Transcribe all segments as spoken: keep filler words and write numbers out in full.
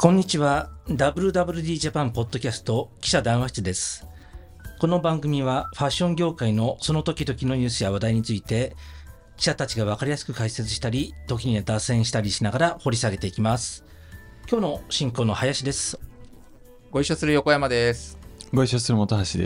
こんにちは。ダブリューダブリューディー ジャパンポッドキャスト記者談話室です。この番組はファッション業界のその時々のニュースや話題について記者たちが分かりやすく解説したり、時には脱線したりしながら掘り下げていきます。今日の進行の林です。 ご一緒する横山です。 ご一緒する本橋です。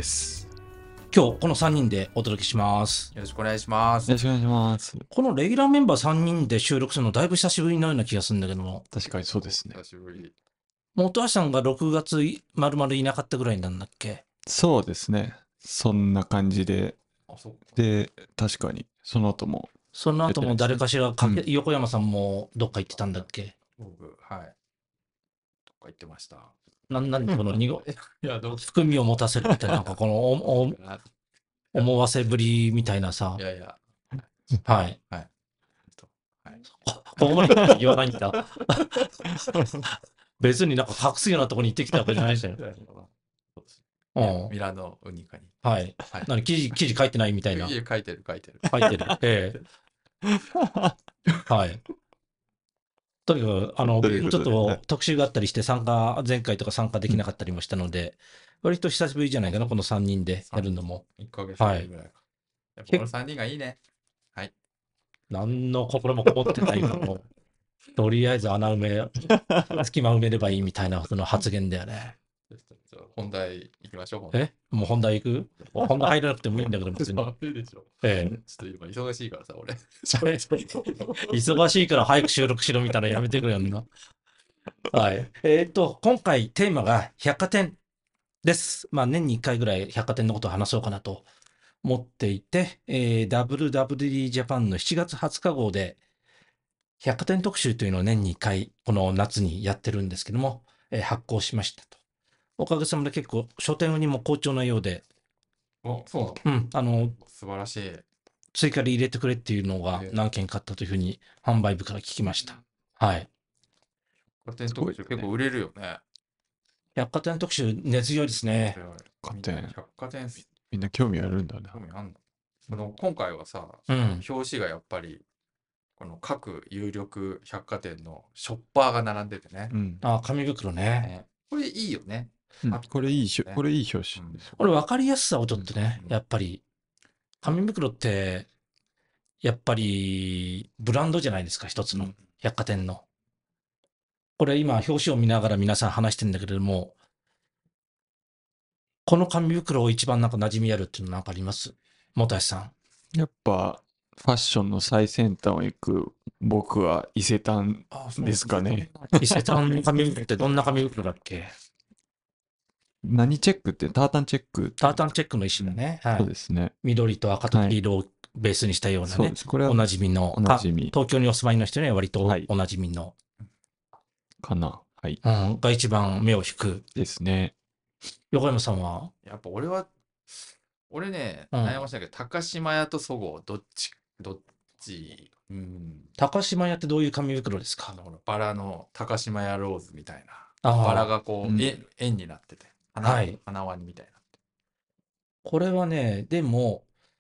今日このさんにんでお届けします。 よろしくお願いします。 よろしくお願いします。 このレギュラーメンバーさんにんで収録するのだいぶ久しぶりのような気がするんだけども。 確かにそうですね。 久しぶり。 本橋さんがろくがつまるまるいなかったぐらいなんだっけ。 そうですね。そんな感じで。 あ、そっか。 で、確かにその後も。 その後も誰かしらかけ、 うん横山さんもどっか行ってたんだっけ。 僕、はい。どっか行ってました。 な、なんこのにご、 いや、どう含みを持たせるみたいな、なんかこのおお思わせぶりみたいなさい。やいや。 はい。 はい。はい、 ここまで言わないんだ。別になんか隠すようなところに行ってきたわけじゃないですよ。 うん、ミラノウニカに。 はい。はい、何記事、記事書いてないみたいな。 いや、書いてる、書いてる。 書いてる。ええ。はい。とにかく、あの、ちょっと特集があったりして参加、前回とか参加できなかったりもしたので、うん、割と久しぶりじゃないかな、このさんにんでやるのも。 いっかげつぶりぐらいか。はい、このさんにんがいいね。はい。 何の心もこもってないの。とりあえず穴埋め、隙間埋めればいいみたいなその発言だよね。 本題行きましょう。 えもう本題行く本題入らなくてもいいんだけど、別に。ええ。 ちょっと今忙しいからさ、俺。 忙しいから早く収録しろみたいなのやめてくれよんな。はい。えー、っと、今回テーマが百貨店です。まあ年にいっかいぐらい百貨店のことを話そうかなと思っていて、えー、ダブリューダブリューディー ジャパンのしちがつはつか号で百貨店特集というのを年にいっかいこの夏にやってるんですけども、えー、発行しましたと。おかげさまで結構書店にも好調なようで、 あ、そうなの？ うん、あの、 素晴らしい。 追加で入れてくれっていうのが何件かあったというふうに販売部から聞きました。はい。 百貨店特集結構売れるよね。 百貨店特集根強いですね。 百貨店。 百貨店みんな興味あるんだね。 興味あんの。その今回はさ、 うん、 表紙がやっぱりこの各有力百貨店のショッパーが並んでてね。 うん、 あ、紙袋ね。 ねこれいいよね。 うん、これいいし、ね、これいい表紙。 うん、これ分かりやすさをちょっとね、うん、やっぱり紙袋ってやっぱりブランドじゃないですか、一つの百貨店の。これ今表紙を見ながら皆さん話してるんだけれども、この紙袋を一番なんか馴染みあるっていうのなんかあります？本橋さん。 やっぱファッションの最先端を行く僕は伊勢丹ですかね。 伊勢丹の紙袋ってどんな紙袋だっけ？ 何チェックってタータンチェックタータンチェックの一種だね。はい。 そうですね。 緑と赤と黄色をベースにしたようなね。はい、これはおなじみの。 おなじみ。 東京にお住まいの人には割とおなじみの。 かな。はい。 うん。が一番目を引く。 ですね。 横山さんは？ やっぱ俺は、俺ね、うん、悩ましたけど、高島屋とそごう、どっち、どっち、 うん。高島屋ってどういう紙袋ですか？ あのバラの高島屋ローズみたいな。バラがこう、うん、円、円になってて。花、はい、花輪みたいな。 これはね、でも、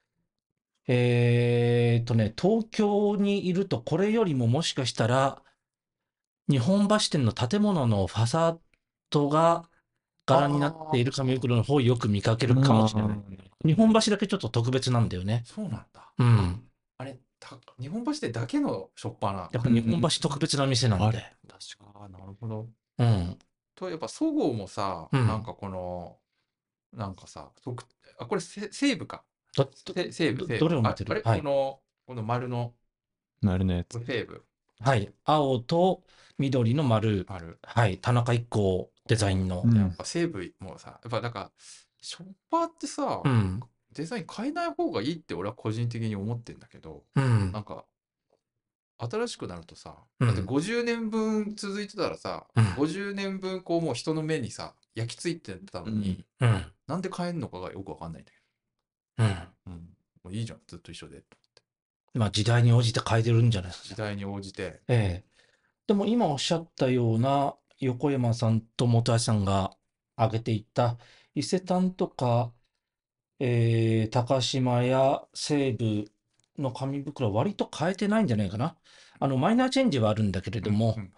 えー、っとね、東京にいるとこれよりももしかしたら、日本橋店の建物のファサードが柄になっている紙袋の方をよく見かけるかもしれない。日本橋だけちょっと特別なんだよね。 そうなんだ。 うん。 あれ、た日本橋店だけのショッパーなの？ やっぱ日本橋特別な店なんで。 確か、なるほど。 うん。 と、やっぱそごうもさ、うん、なんかこの、なんかさ、あ、これ西武か。 ど、 西武、 どれを見てる？ あれ、 はい、 この、この丸の。 丸のやつ。 西武。 はい。青と緑の丸。 丸。 はい。田中一行デザインの。 うん、やっぱ西武もさ、やっぱなんか、ショッパーってさ、うん、デザイン変えない方がいいって俺は個人的に思ってんだけど、うん、なんか、新しくなるとさ、だってごじゅうねんぶん続いてたらさ、うん、ごじゅうねんぶんこうもう人の目にさ、焼き付いてたのに、うん、なんで変えんのかがよくわかんないんだけど。うん。うん、もういいじゃん、ずっと一緒で。 まあ時代に応じて変えてるんじゃないですか。 時代に応じて。 ええ。でも今おっしゃったような横山さんと本橋さんが挙げていた伊勢丹とか、えー、高島屋、西武の紙袋は割と変えてないんじゃないかな。あのマイナーチェンジはあるんだけれども、うんうん、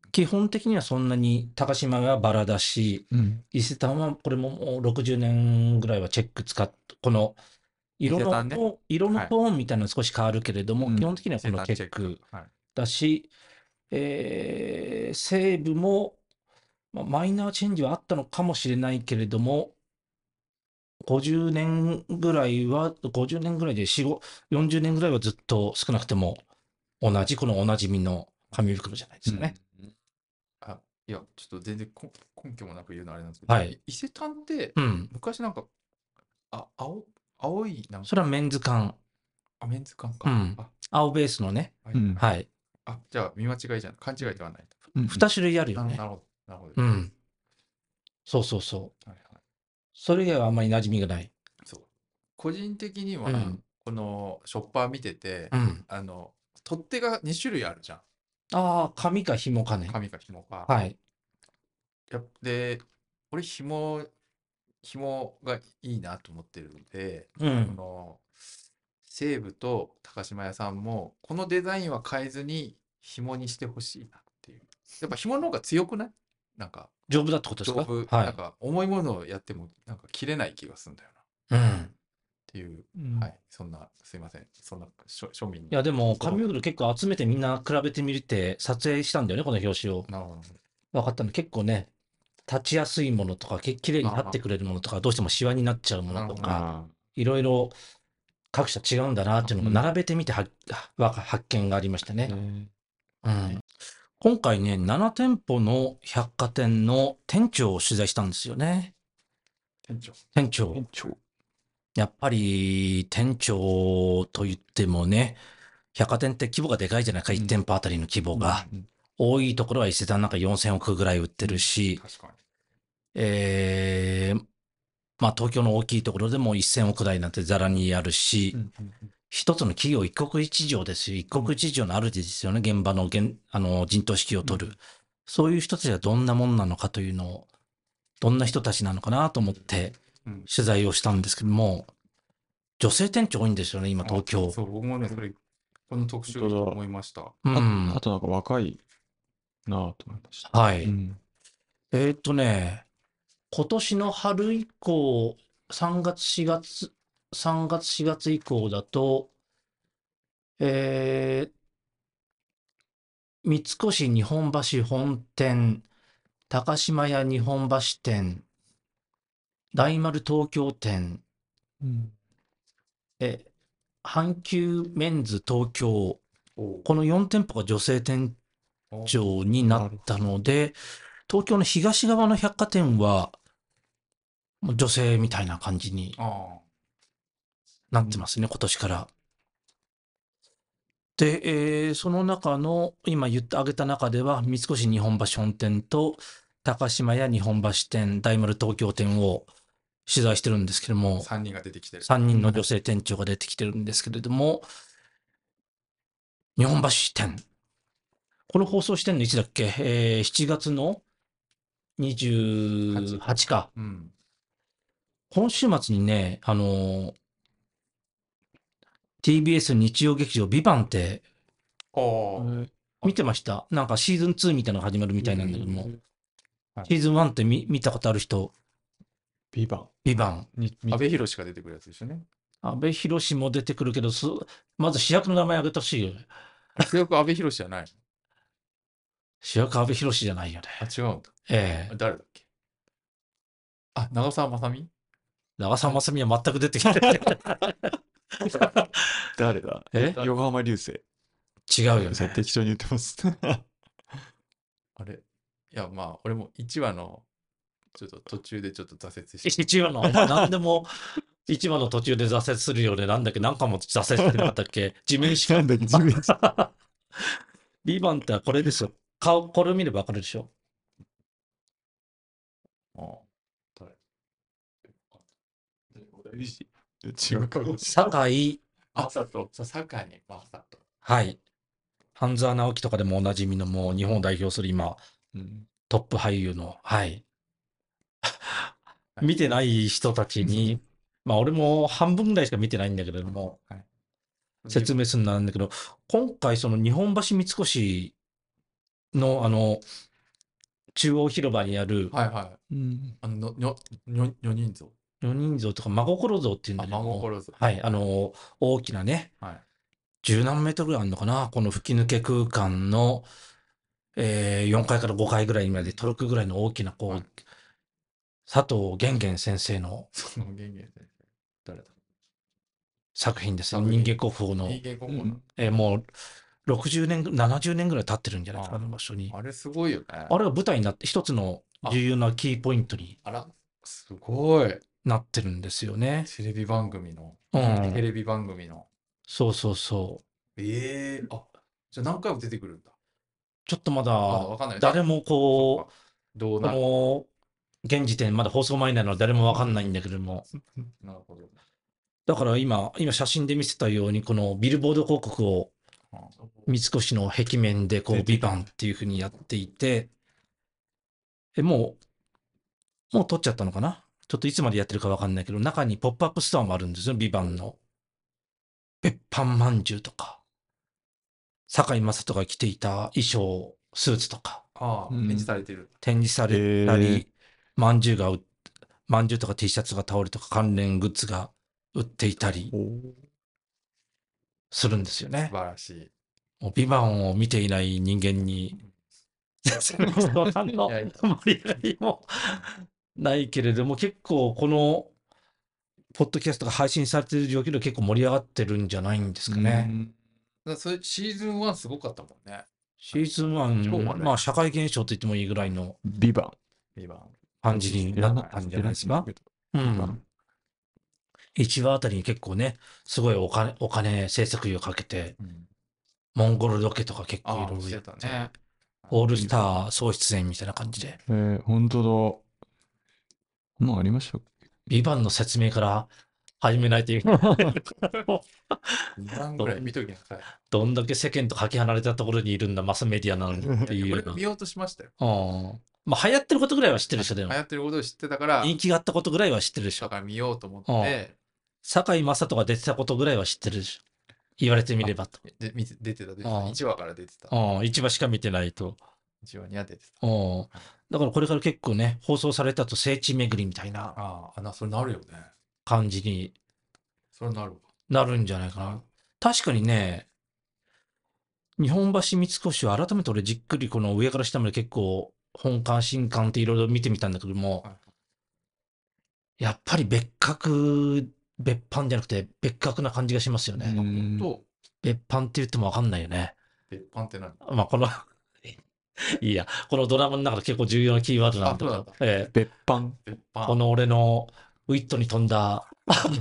基本的にはそんなに高島がバラだし、 うん。 伊勢丹はこれももうろくじゅうねんぐらいはチェック使っこの色の、 伊勢丹ね色のはいトーンみたいなの少し変わるけれども、 うん基本的にはこのチェックだし、えー西武も、まあ、マイナーチェンジはあったのかもしれないけれども、ごじゅうねんぐらいは、ごじゅうねんぐらいでよん、ご、よんじゅうねんぐらいはずっと少なくても同じ、このおなじみの紙袋じゃないですかね。 うんあ、いや、ちょっと全然こ根拠もなく言うのはあれなんですけど、 はいい伊勢丹ってうん。 昔なんか、あ、青、青いなんか、 それはメンズ缶。 あ、メンズ缶か。 うん。 あ、 青ベースのね。 はいうんはい。 あ、じゃあ見間違いじゃん。勘違いではない。 うん二種類あるよね。 ななるほど。なるほど。はいうん。そうそうそう。 はい。 それ以外はあんまり馴染みがない。 そう。個人的には、 うん。 このショッパー見てて、 うん。 あの、取っ手がに種類あるじゃん。 ああ、紙か紐かね。 紙か紐か。 はい。 やっで、俺紐、紐がいいなと思ってるんで、 うこん。 の西武と高島屋さんもこのデザインは変えずに紐にしてほしいなっていう。やっぱ紐の方が強くない？なんか丈夫だってことですか？ 丈夫、 はい。 なんか重いものをやってもなんか切れない気がするんだよなっうん。 ていう、 うんはい、そんな、すいません、そんな庶庶民いや、でも、紙そう袋結構集めてみんな比べてみるって撮影したんだよね、この表紙を。 なるほど。 分かったの。結構ね、立ちやすいものとか、ききれいに立ってくれるものとか、どうしてもシワになっちゃうものとなるか、 あいろいろ各社違うんだなっていうのをうん並べてみては、わか発見がありましたあ。 ね。 ねうん。今回ね、なな店舗の百貨店の店長を取材したんですよね。 店長。 店長。 店長。 やっぱり店長と言ってもね、百貨店って規模がでかいじゃないか、 うんいち店舗あたりの規模が。 うん多いところは伊勢丹なんかよんせんおくぐらい売ってるし、 確かに。 えー、まあ東京の大きいところでもせんおく台なんてざらにあるし、 うんうんうん一つの企業一国一城ですよ。一国一城の主ですよね。現場の現あの陣頭指揮を取る、 うんそういう人たちがどんなもんなのかというのを、どんな人たちなのかなと思ってうん取材をしたんですけども、女性店長多いんですよね、今東京。 あそう、僕もね、それ、この特集いいと思いました。 うんああとなんか若いなぁと思いました。 はい。 うんえーっとね、今年の春以降、さんがつ、しがつ、さんがつ、しがつ以降だと、えー、三越日本橋本店、高島屋日本橋店、大丸東京店、 うんえ、阪急メンズ東京、 おこのよん店舗が女性店長になったので、東京の東側の百貨店は、もう女性みたいな感じにあなってますね、今年から。で、えーその中の、今言ってあげた中では、三越日本橋本店と、高島屋日本橋店、大丸東京店を取材してるんですけどあ、 も、 さんにんが出てきてる。 さんにんの女性店長が出てきてるんですけれども、日本橋店。この放送してんのいつだっけ、えー、しちがつのにじゅうはちか。 うん。 今週末にね、あのー ティービーエス 日曜劇場ビバンってああ。 見てました？なんかシーズンツーみたいなのが始まるみたいなんだけども、 はいシーズンワンって見見たことある人、 ビバン。 ビバン。 に阿部寛が出てくるやつでしょね。 阿部寛も出てくるけど、すまず主役の名前挙げてほしいよね。 主役阿部寛じゃない。 主役阿部寛じゃないよね。 あ、違うんだ。 ええ誰だっけ？あ、長澤まさみ？ 長澤まさみは全く出てきてない。 誰だえ横浜流星。 違うよね。 適当に言ってます。 あれいや、まあ、俺もいちわの、ちょっと途中でちょっと挫折して。 一話の、お前何でも一話の途中で挫折するよね。なんだっけ、何回も挫折してなかったっけ。地面師なんだっけ、地面師。 ビバンってこれですよ。顔、これ見ればわかるでしょ。 ああ、誰違うか。 酒井、 あ、そうそう、そう、坂にまさと。 はい。半沢直樹とかでもおなじみのもう日本を代表する今、 うんトップ俳優の、はい。見てない人たちに、まあ俺も半分ぐらいしか見てないんだけれども、 はい、 説明するのなんだけど、今回その日本橋三越の、あの、中央広場にある、 はいはい。 うん。 あの、にょ、にょ、女人像。 女人像とか真心像っていうんだあ、 けども、 真心像。 はい、あの、大きなね、 はい。 十何メートルぐらいあるのかな、この吹き抜け空間の、えー、よんかいからごかいぐらいまで届くぐらいの大きな、こう、 はい佐藤玄玄先生のその玄玄先生。誰だ作品ですね。 作品人間国宝の、 人間国宝の。 えーもうろくじゅうねんぐ、ななじゅうねんぐらい経ってるんじゃないかな、 ああの場所に。 あれすごいよね。 あれが舞台になって、一つの重要なキーポイントにあら、すごい。 なってるんですよね。 テレビ番組の。 うんテレビ番組の。 そうそうそう。 ええあ、じゃあ何回も出てくるんだ。 ちょっとままだだわかんない。 誰もそっこか。どうう、こなるの、現時点まだ放送前なので誰もわかんないんだけども。 なるほど。 だから今、今写真で見せたように、このビルボード広告を三越の壁面でこう、ビバンっていう風にやっていて、え、もう、もう撮っちゃったのかなちょっといつまでやってるかわかんないけど、中にポップアップストアもあるんですよ、ビバンの。別班まんじゅうとか、堺雅人が着ていた衣装、スーツとか、 ああ、 うん展示されてる。 展示されたり、まんじゅうが売まんじゅうとか T シャツが倒れとか関連グッズが売っていたりするんですよ素ね。 晴らしい。 もうビバンを見ていない人間に、全然そのいやいや盛り上がりもないけれども、結構この、ポッドキャストが配信されている状況で結構盛り上がってるんじゃないんですかね。 だからそれシーズンワンすごかったもんね。 シーズンワン、まあ社会現象と言ってもいいぐらいのビバン。 ビバン。 感じになったんじゃないですか。うん。いちわあたりに結構ね、すごいお金、お金、制作費をかけて、 うんモンゴルロケとか結構いああ、 ろいろやって、 してたね。 オールスター総出演みたいな感じで。 えー、本当だ。もうありましたっけビバンの説明から始めないといけない。 にばんぐらい見ときなさい。 どんだけ世間とかけ離れたところにいるんだ、マスメディアなのにっていうような。 俺見ようとしましたよ。 うん。まあ流行ってることぐらいは知ってるでしょ、でも。 流行ってることを知ってたから、 人気があったことぐらいは知ってるでしょ。 だから見ようと思っうんて、 堺雅人が出てたことぐらいは知ってるでしょ。言われてみればと。 で見て出てた、出てた。 うんいちわから出てた。 うん、一話しか見てないと。 いちわには出てた。 うん。だからこれから結構ね、放送されたと聖地巡りみたいなああ、な、それなるよね。 感じにそれなるわ。 なるんじゃないかな。確かにね、日本橋三越は改めて俺じっくりこの上から下まで結構本館新館っていろいろ見てみたんだけども、 はいやっぱり別格、別班じゃなくて別格な感じがしますよね。 うんと、 別班って言ってもわかんないよね。 別班って何まあこのいいや、このドラマの中で結構重要なキーワードなんだけどあそうなんだ、 ええ別班。 別班。 この俺のウィットに飛んだ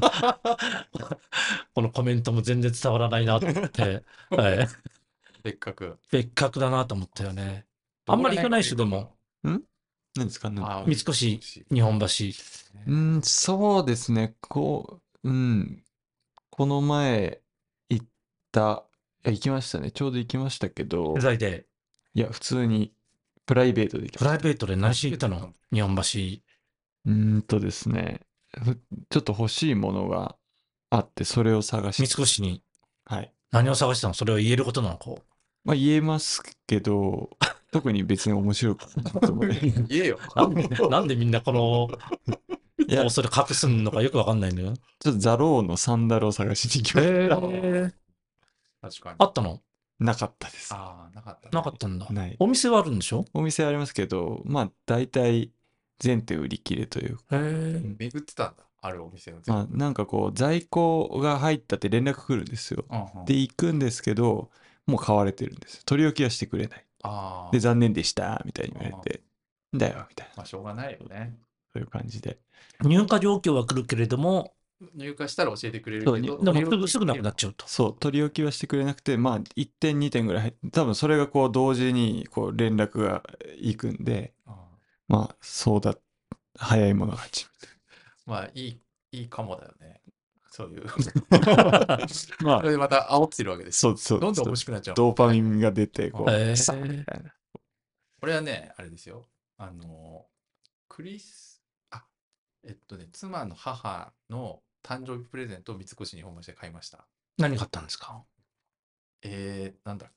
このコメントも全然伝わらないなと思って、はい、 別格。 別格だなと思ったよね。あんまり行かないでしょ、でも。 ん何ですかね。 あ三越、日本橋。 うん、そうですね。こう、うん。この前行った、いや、行きましたね。ちょうど行きましたけど取、材で、 いや、普通にプライベートで行きました。 プライベートで何しに行ったの日本橋。 うーんとですね、ふちょっと欲しいものがあって、それを探して。 三越にはい。 何を探したのそれを言えることなのこまあ言えますけど、特に別に面白くないと思う。 言えよ。 うなんで、なんでみんなこのいや、 放送で隠すのかよくわかんないんだよ。 ちょっとザローのサンダルを探しに行きました。 え確かに。 あったのなかったです。 ああ、なかったね。 なかったんだ。 ない。 お店はあるんでしょお店ありますけど、まあ大体全店売り切れというか。 へえ。 巡ってたんだ。あるお店を全まあなんかこう在庫が入ったって連絡来るんですよ。 部。 で、行くんですけど、もう買われてるんですよ。取り置きはしてくれない。 ああ。 で、残念でした、みたいに言われて。だよ、みたいな。 まあ、しょうがないよね。 そういう感じで。 入荷状況は来るけれども、 入荷したら教えてくれるそうけど、 でもす取り置きぐすぐなくなっちゃうと。 そう、取り置きはしてくれなくて、まあ、いってん、にてんぐらい入って、多分それがこう、同時にこう連絡が行くんで、 あーまあ、そうだ、早いもの勝ち。 まあ、いい、いいかもだよね。そういう。 まそれでまた煽ってるわけです。 そうそう。 どんどん欲しくなっちゃう。 ドーパミンが出て、こう、 へーさみたいな。 これはね、あれですよ。あの、クリス、あ、えっとね、妻の母の誕生日プレゼントを三越日本橋で買いました。 何買ったんですかえー、なんだっけ。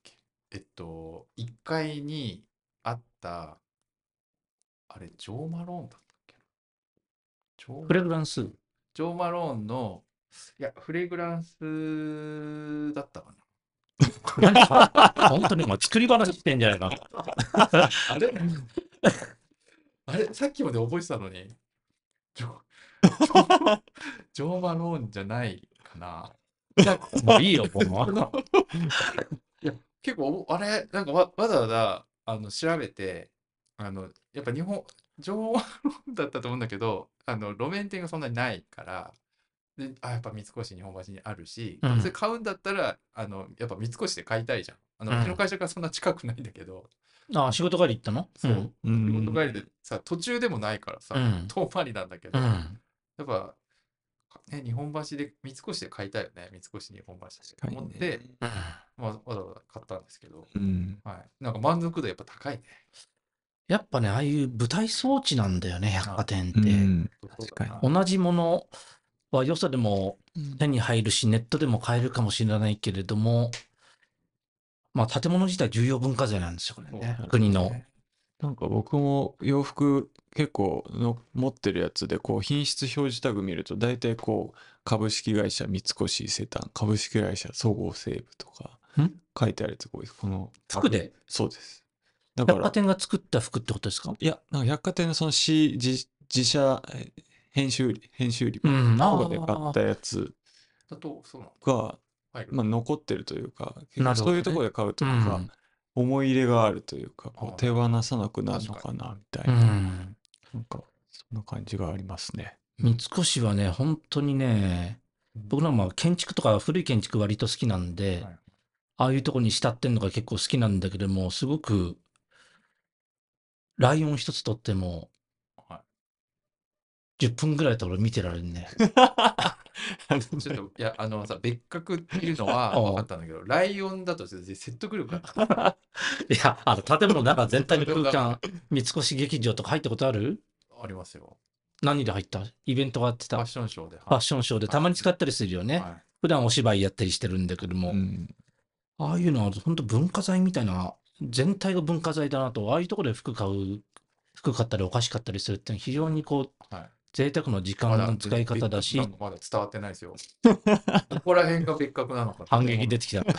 えっと、いっかいにあった、あれ、ジョー・マローンだったっけな。ジョーフレグランス。 ジョー・マローンの、いや、フレグランスだったか何か、本当にもう作り話してんじゃないか。 な。あれあれさっきまで覚えてたのに、ジョジョージョー・マローンじゃないかな。なんかもういいよ、もあのう。 いや、結構、あれ、なんかわわざわざあの調べて、あの、やっぱ日本、ジョー・マローンだったと思うんだけど、あの、路面店がそんなにないから、で、あ、やっぱ三越日本橋にあるし、 うんそれ買うんだったら、あの、やっぱ三越で買いたいじゃん。あの、 うんうちの会社からそんな近くないんだけど、 あ、仕事帰り行ったの？ そう、 うん。 仕事帰りでさ、途中でもないからさ、 うん。 遠回りなんだけど、 うん。 やっぱ、ね、日本橋で、三越で買いたいよね、三越日本橋で確かにね。 思って、 うん。 まあ、わざわざ買ったんですけど、 うん。 はい。なんか満足度やっぱ高いね。 やっぱね、ああいう舞台装置なんだよね、百貨店っうて。 ん。 そう確かだな。 同じものはよそでも手に入るし、ネットでも買えるかもしれないけれども、まあ建物自体重要文化財なんですよ、これね。 そう国の。 ねなんか僕も洋服結構の持ってるやつでこう品質表示タグ見ると大体こう株式会社三越伊勢丹、株式会社そごう・西武とかん書いてあるやつが多いです。この服でそうです。だか百貨ら、 店が作った服ってことですか？ いや、なんか百貨店のその C 自自社え編集売り編集売り場うん、 とかで買あったやつだと、そうなんだ。 が、 入る。 まあ、残ってるというか、結なるほどね構そういうところで買うとあ、うなんかん。 思い入れがあるというか、こああう手放さなくなるのか確かなみたういな、 ん。 なんかそんな感じがありますね。 三越はね、本当にね、僕らも建築とか古い建築割と好きなんで、 はいああいうとこに慕ってんのが結構好きなんだけども、すごく、ライオン一つとっても、 はいじゅっぷんぐらいと俺見てられるね。 ちょっと、いや、あのさ、別格っていうのは分かったんだけど、ライオンだと全然説得力がいや、あの、建物の中全体の空間、三越劇場とか入ったことある？ ありますよ。 何で入った？イベントがあってた。フファッションショーで。ファッションショーでたまに使ったりするよね。 はい。 普段お芝居やったりしてるんだけども、 うんああいうのは本当文化財みたいな、全体が文化財だなと、ああいうところで服買う、服買ったりお菓子買ったりするって非常にこう、 はい。 贅沢の時間の使い方だし、 まだまだ伝わってないですよ。ここら辺が別格なのか反撃出てきた。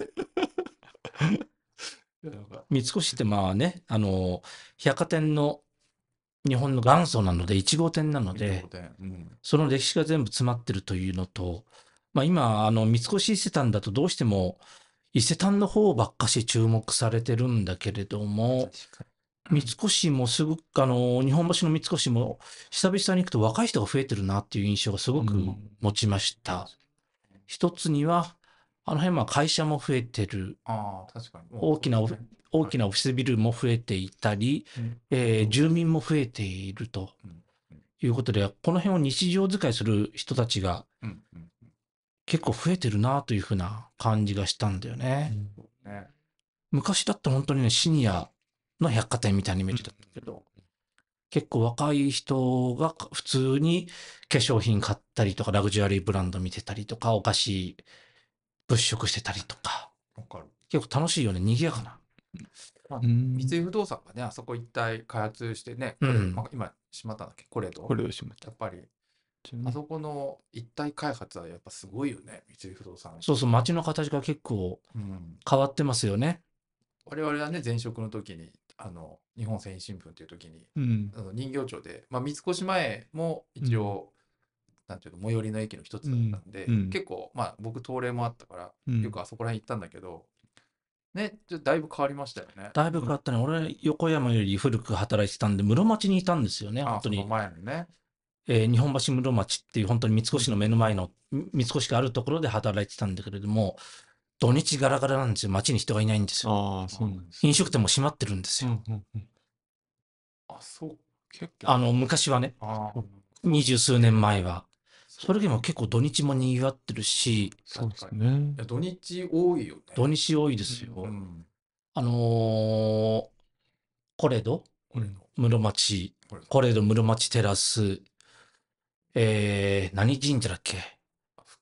なんか三越ってまあね、あの、百貨店の日本の元祖なので、いち号店なので、 うんその歴史が全部詰まってるというのと、まあ今、あの、三越伊勢丹だとどうしても、伊勢丹の方ばっかし注目されてるんだけれども、三越もすごく、あの、日本橋の三越も、久々に行くと若い人が増えてるなっていう印象がすごくうん持ちました。一つには、あの辺は会社も増えてる。 ああ、確かに。 大きなオフ、大きなオフィスビルも増えていたり、えー住民も増えているということで、この辺を日常使いする人たちが結構増えてるなというふうな感じがしたんだよね。 ね昔だったら本当にね、シニアの百貨店みたいなイメージだったけど、結構若い人が普通に化粧品買ったりとか、ラグジュアリーブランド見てたりとか、お菓子物色してたりとか、 わかる。 結構楽しいよね、賑やかな。 まあうん三井不動産がね、あそこ一帯開発してね、これうんまあ今、しまったんだっけ、これと。 これをしまった。 やっぱり、あそこの一体開発はやっぱすごいよね、三井不動産。 そうそう、街の形が結構うん、 変わってますよね。 我々はね、前職の時に、あの、日本繊維新聞っていう時に、 うんあの人形町で、まあ、三越前も一応、なんていうの、最寄りの駅の一つだったんで、 うんうん結構、まあ、僕、東霊もあったから、 うんよくあそこら辺行ったんだけど、ね、ちょっとだいぶ変わりましたよね。 だいぶ変わったね。俺、横山より古く働いてたんで、室町にいたんですよね、 あその本当に。 前のね。 えー日本橋室町っていう本当に三越の目の前の、み三越があるところで働いてたんだけれども、土日ガラガラなんですよ。街に人がいないんですよ。 ああ、そうなんですね。 飲食店も閉まってるんですよ。 うんうんうんあ、そう。 結構、 あの、昔はね、 ああ、 二十数年前は。 そそれでも結構土日も賑わってるし、 そうです確かねい。や土日多いよね。 土日多いですよ。 うん。 あのーコレドこれの。 室町、 これコレド室町テラス、えー、何神社だっけ？ 福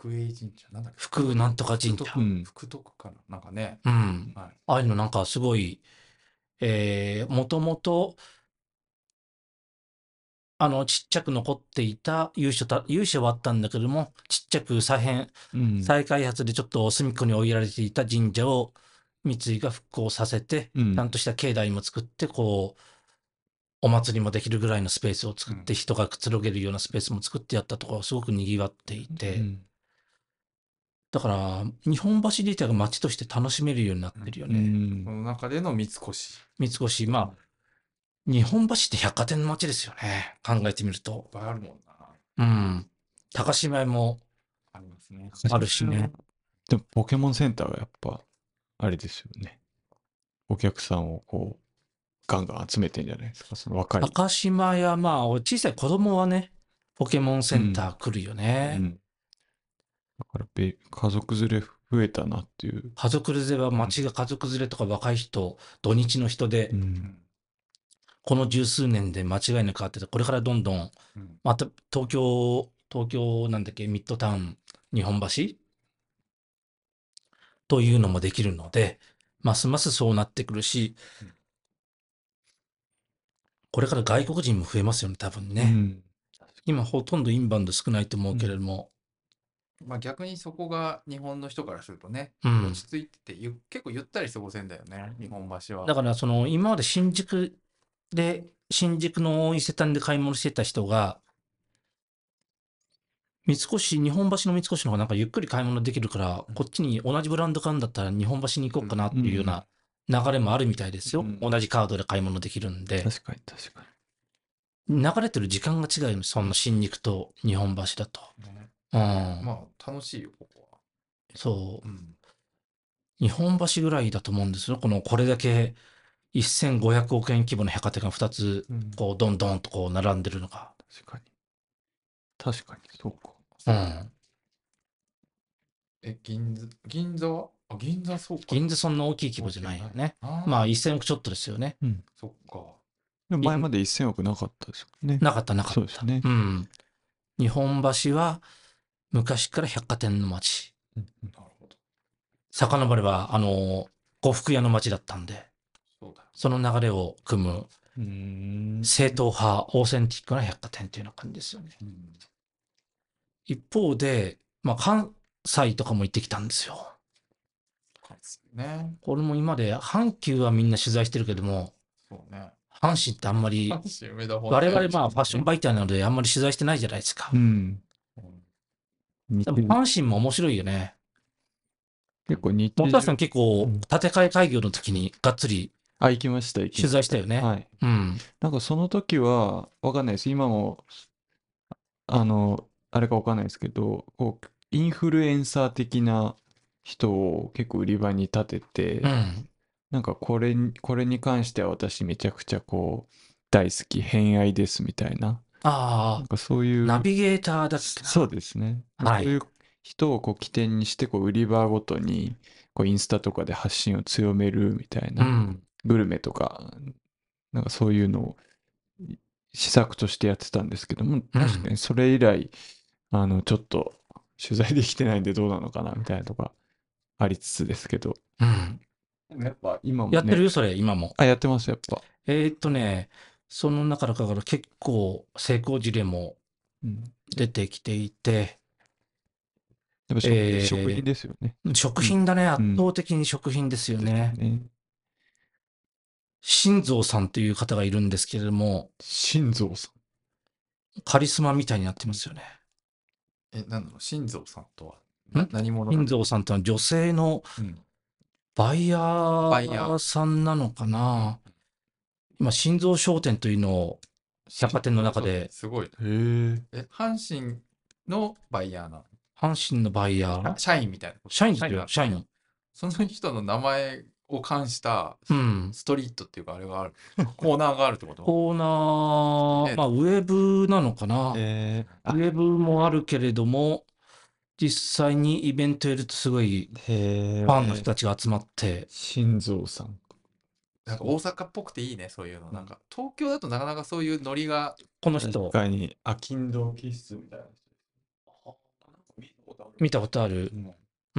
福栄神社なんだっけ、 福なんとか神社。 福徳福徳かななんかね。 うん。 はい。 ああいうのなんかすごい、えー、もともと、あの、ちっちゃく残っていた由緒た、由緒はあったんだけども、ちっちゃく再編、 うん。 再開発でちょっと隅っこに追いやられていた神社を三井が復興させて、 うんちゃんとした境内も作って、こう、お祭りもできるぐらいのスペースを作って、 うん人がくつろげるようなスペースも作ってやったところがすごく賑わっていて、 うんだから、日本橋自体が街として楽しめるようになってるようね。 んその中での三越。 三越、まあ、日本橋って百貨店の街ですよね。考えてみると。 いっぱいあるもんな。 うん。高島屋もありますね。 あるしね。 でもポケモンセンターがやっぱ、あれですよね。お客さんをこう、ガンガン集めてんじゃないですか、その若い。 高島屋、まあ、小さい子供はね、ポケモンセンター来るよね。 うん。だからべ、家族連れ増えたなっていう。 家族連れは街が家族連れとか若い人、土日の人で、 うん。 この十数年で間違いなく変わってて、これからどんどん、 うんまた東京、東京なんだっけ、ミッドタウン、日本橋というのもできるので、ますますそうなってくるしうん、 これから外国人も増えますよね、多分うね。 ん。 今ほとんどインバウンド少ないと思うけれども、 まあ逆にそこが日本の人からするとね、 うん落ち着いててゆ結構ゆったり過ごせんだよね、日本橋は。 だからその今まで新宿で、新宿の伊勢丹で買い物してた人が、三越、日本橋の三越の方がなんかゆっくり買い物できるから、 うんこっちに同じブランド買うんだったら日本橋に行こうかなっていうような流れもあるみたいですよ。 うん同じカードで買い物できるんで。 確かに確か流れてる時間が違うよね、そんな新宿と日本橋だと。 ねうん。 まあ楽しいよ、ここは。 そうう。ん。 日本橋ぐらいだと思うんですよ。この、これだけせんごひゃくおくえん規模の百貨店がふたつ、 うんこう、どんどんとこう、並んでるのが。 確かに。確かに、そうか。 うん。 え、銀座、銀座はあ、銀座そうか。 銀座そんな大きい規模じゃないよね。 あーまあ、せんおくちょっとですよね。 うん。 そっか。 でも前までせんおくなかったですよね。 なかった、なかった。 そうですねう。ん。日本橋は、昔から百貨店の街。 うんなるほど。 遡れば、あの、呉服屋の街だったんで、 そうだよ。 その流れを組む、 うーん。 正統派、オーセンティックな百貨店っていうような感じですよね。 うん。 一方で、まあ、関西とかも行ってきたんですよ。 かつね。 これも今まで阪急はみんな取材してるけども、 そうね。 阪神ってあんまり、 阪神梅田本我々まあファッション媒体なのであんまり取材してないじゃないですかう。ん。 うん似てるでも阪神も面白いよね。 結構似てる。 本田さん結構うん建て替え開業の時にがっつりあ、行きました、行きま取した。 材したよね。 はい。 うん。 なんかその時は、わかんないです。今も、あの、あれかわかんないですけど、こう、インフルエンサー的な人を結構売り場に立てて、 うん。 なんかこれに、これに関しては私めちゃくちゃこう、大好き、偏愛ですみたいな。なあんかそういあ、 う、 ナビゲーターだっけな。 そうですね。 はいそういう人をこう起点にして、こう売り場ごとに、こうインスタとかで発信を強めるみたいうな、 ん。 グルメとか、なんかそういうのを施策としてやってたんですけども、確かにそれ以来、あの、ちょっと取材できてないんでどうなのかなみたいなとかありつつですけど、 うん。 でもやっぱ今もね、 やってるよ、それ、今も。 あ、やってます、やっぱ。 えーっとね、その中から結構成功事例もうん、 出てきていて、 やっぱ食,、 えー食品ですよね。 食品だね、圧うん倒的に食品ですよね。 ね新蔵さんという方がいるんですけれども、 新蔵さカリスマみたいになってますよね。 え、なんだろう、新蔵さんとは、な何者な新の？ 蔵さんってのは女性のうん。 バイヤバイヤーーさんなのかな。今、新蔵商店というのを百貨店の中で、 すごい。 ん。へえ。 え、阪神のバイヤーなの？ 阪神のバイヤー、 社員みたいなこと。 社員ですよ、 なの社員。 その人の名前を冠したうん。 ストリートっていうか、あれがある。コーナーがあるってこと？ コーナー、まあ、ウェブなのかな。 えー、 ウェブもあるけれども、実際にイベントやるとすごいへえ。 ファンの人たちが集まって、 新蔵さん。 なんか大阪っぽくていいね、そういうの。なんか東京だとなかなかそういうノリが、 この人確、かに、あ、金堂気質みたいな人。あ、なんか見たことあるる。 見たことある。うん。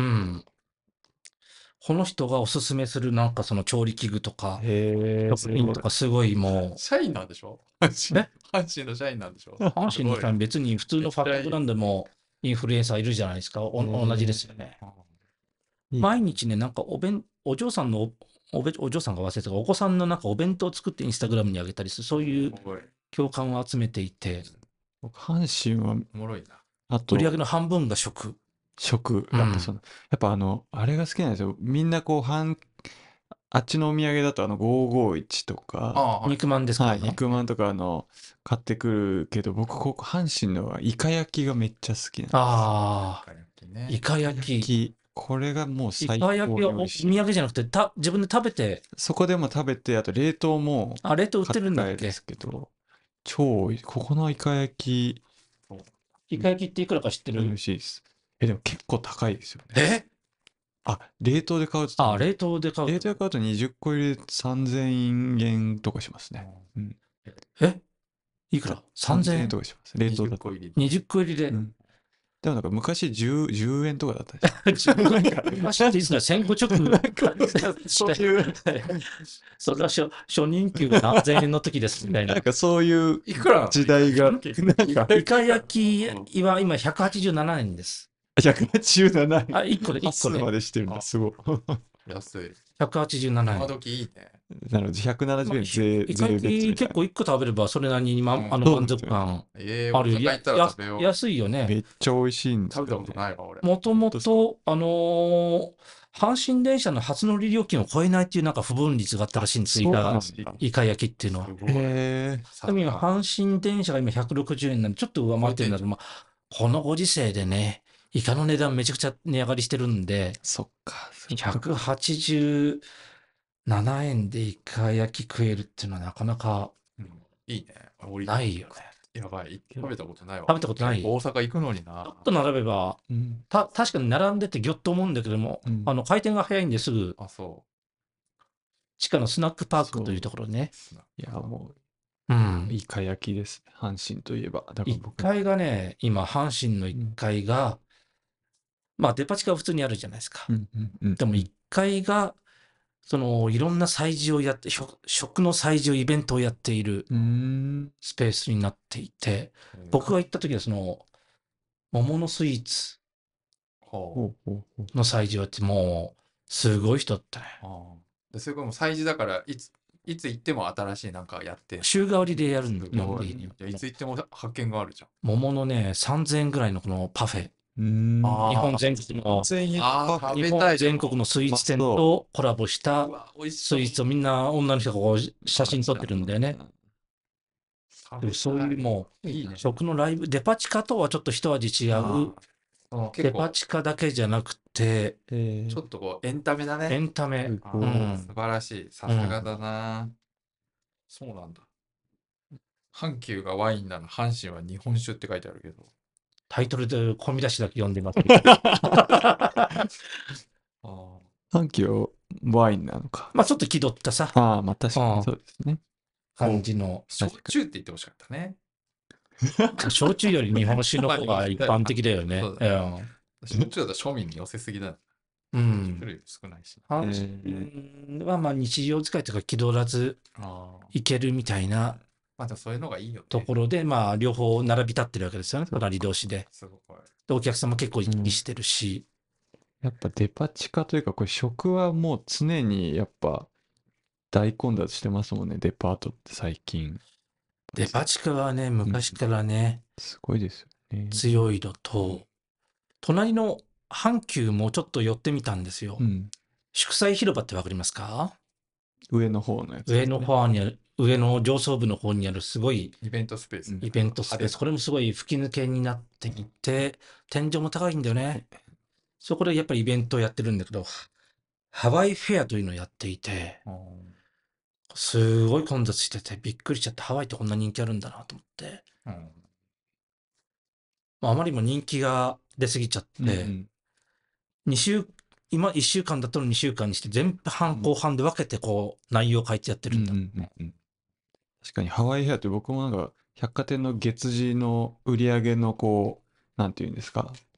この人がおすすめするなんかその調理器具とか、 へえ、 食品とかすごいも社員なんでしょ阪神え阪神の社員なんでしょう、阪神の社員す別に普通のファットブランドもインフルエンサーいるじゃないですか。おへー同じですよね。 ごいいい毎日ね、なんかお弁、お嬢さんのお、おべお嬢さんが忘れてたが、お子さんのなんかお弁当を作ってインスタグラムに上げたりする、そういうすごい共感を集めていて、 僕、阪神は、 おもろいな。 あと売り、上げの半分が食。 食、 うんやっぱその、やっぱあの、あれが好きなんですよ。みんなこう、半、あっちのお土産だとあの、ごーごーいちとか、 ああ、はい。 肉まんですかはい、肉まんとかあの、買ってくるけど、僕、ここ、阪神のはイカ焼きがめっちゃ好きなんです。 ああ、 イカ焼きね。 イカ焼き。 これがもうイ最高カ焼きはお土に美味しい。 産じゃなくて、た、自分で食べて、 そこでも食べて、あと冷凍もあ、冷凍売って買ってるんだっけ？ 帰るんですけど、超美味しい。ここのイカ焼き、 イカ焼きっていくらか知って美る？ 味しいです。え、でも結構高いですよね。 えあ、冷凍で買うと、 あ、冷凍で買う。 冷凍で買うとにじゅっこ入りでさんぜんえんとかしますね。うん。 えいくら？ さんぜん円円とかします。冷凍だ 20 と。 個入り。 にじゅっこ入りでう。ん。でもなんか昔じゅう、じゅうえんとかだったでしょ。 なんか、昔っていつだ、戦後直後。 そういう、 それは初初任給が何千円の時ですみたいななん。かそういういくらなの時代が、なんかイカ焼きは今ひゃくはちじゅうななえんです。 ひゃくはちじゅうななえん。 あ、いっこで、1 端数個で。 までしてるんだ、すごい。 安い。 ひゃくはちじゅうななえん。 今時いいね。 なのでひゃくななじゅうえん税、 イカ税別焼きみたいな。 結構いっこ食べればそれなりに、まうんあの満そうですよ足感ええあるよ。や大阪行ったらや食べよう。 安いよね。 めっちゃ美味しいんですよ、ね。 食べたことないわ、俺。 もともと、あのー阪神電車の初乗り料金を超えないっていうなんか不分率があったらしいんです、イカそうなんだ。 イカ焼きっていうのは。 すごい。 へさでも今、 あ阪神電車が今ひゃくろくじゅうえんなんで、ちょっと上回ってるんだけど、まあ、このご時世でね、イカの値段めちゃくちゃ値上がりしてるんで、 そっか。 ひゃくはちじゅうななえんでイカ焼き食えるっていうのはなかなかうんいいね。俺ないよね。 やばい。食べたことないわ。 食べたことない大阪行くのにちょなっ。と並べば、 うん。 た、確かに並んでてぎょっと思うんだけども、 うんあの、回転が早いんですぐ、 あ、そ地下のスナックパークというところね。 う。 いや、もうう、 ん。 イカ焼きです。阪神といえば。だから 1 僕、 階がね、今、阪神のいっかいが、まあ、デパ地下は普通にあるじゃないですか。 うんうんうん。 でもいっかいが、その、いろんな催事をやって、食食の催事をイベントをやっているうーん。 スペースになっていて、僕が行った時はその、桃のスイーツほほうほうほう。 の催事をやって、もう、すごい人だったね。 う。ああでそれからもう催事だから、いつ、いつ行っても新しいなんかやってんの。 週替わりでやるんだすごいいいやいつ行っても発見があるじゃん。 桃のね、さんぜんえんぐらいのこのパフェ。 うーん。 あー日本全国の、 全員あーパフェ日本食べたい全国のスイーツ店とコラボしたうわ美味しそうスイーツをみんな女の人がこう写真撮ってるんだよね。 食べたいそういうもう、 いいね。 食のライブ、デパ地下とはちょっと一味違う、 あーその結構デパ地下だけじゃなくて、 えちょっとこうエンタメだね。 エンタメす。 あごいーうん素晴らしい。さすがだな。そうなんだ。阪急がワインなの、阪神は日本酒って書いてあるけど。 タイトルで込み出しだけ読んでます。 あー阪急はワインなのか。 まあちょっと気取ったさ、 ああ、まあ確かにそうですね。 感じの、 焼酎って言ってほしかったね。 焼酎より日本酒の方が一般的だよね。 そう焼酎だと庶民に寄せすぎだ。 うん。 種類少ないし。 阪神はまあ日常使いとか気取らずああ。 いけるみたいなまあでもそういうのがいいよね。 ところで、まあ両方並び立ってるわけですよね、隣同士で。 すごい。 で、お客さんも結構行き来してるし、 やっぱデパ地下というか、これ食はもう常にやっぱ大混雑してますもんね、デパートって最近。 デパ地下はね、昔からね、 すごいですよね。 強いのと、隣の阪急もちょっと寄ってみたんですよ。 うん。 祝祭広場ってわかりますか？ 上の方のやつですね。 上の方にある、上の上層部の方にあるすごいイベントスペース。 イベントスペース。これもすごい吹き抜けになっていて、天井も高いんだよね。そこでやっぱりイベントをやってるんだけど、ハワイフェアというのをやっていて、 うんすごい混雑しててびっくりしちゃって、ハワイってこんな人気あるんだなと思って。 うんまあ、あまりにも人気が出過ぎちゃって、 うんうんに週、今いっしゅうかんだったのにしゅうかんにして、前半後半で分けてこう内容を変えてやってるんだ。 うんうんうんうん確かにハワイフェアって僕もなんか百貨店の月次の売り上げのこう、なんていうんですか、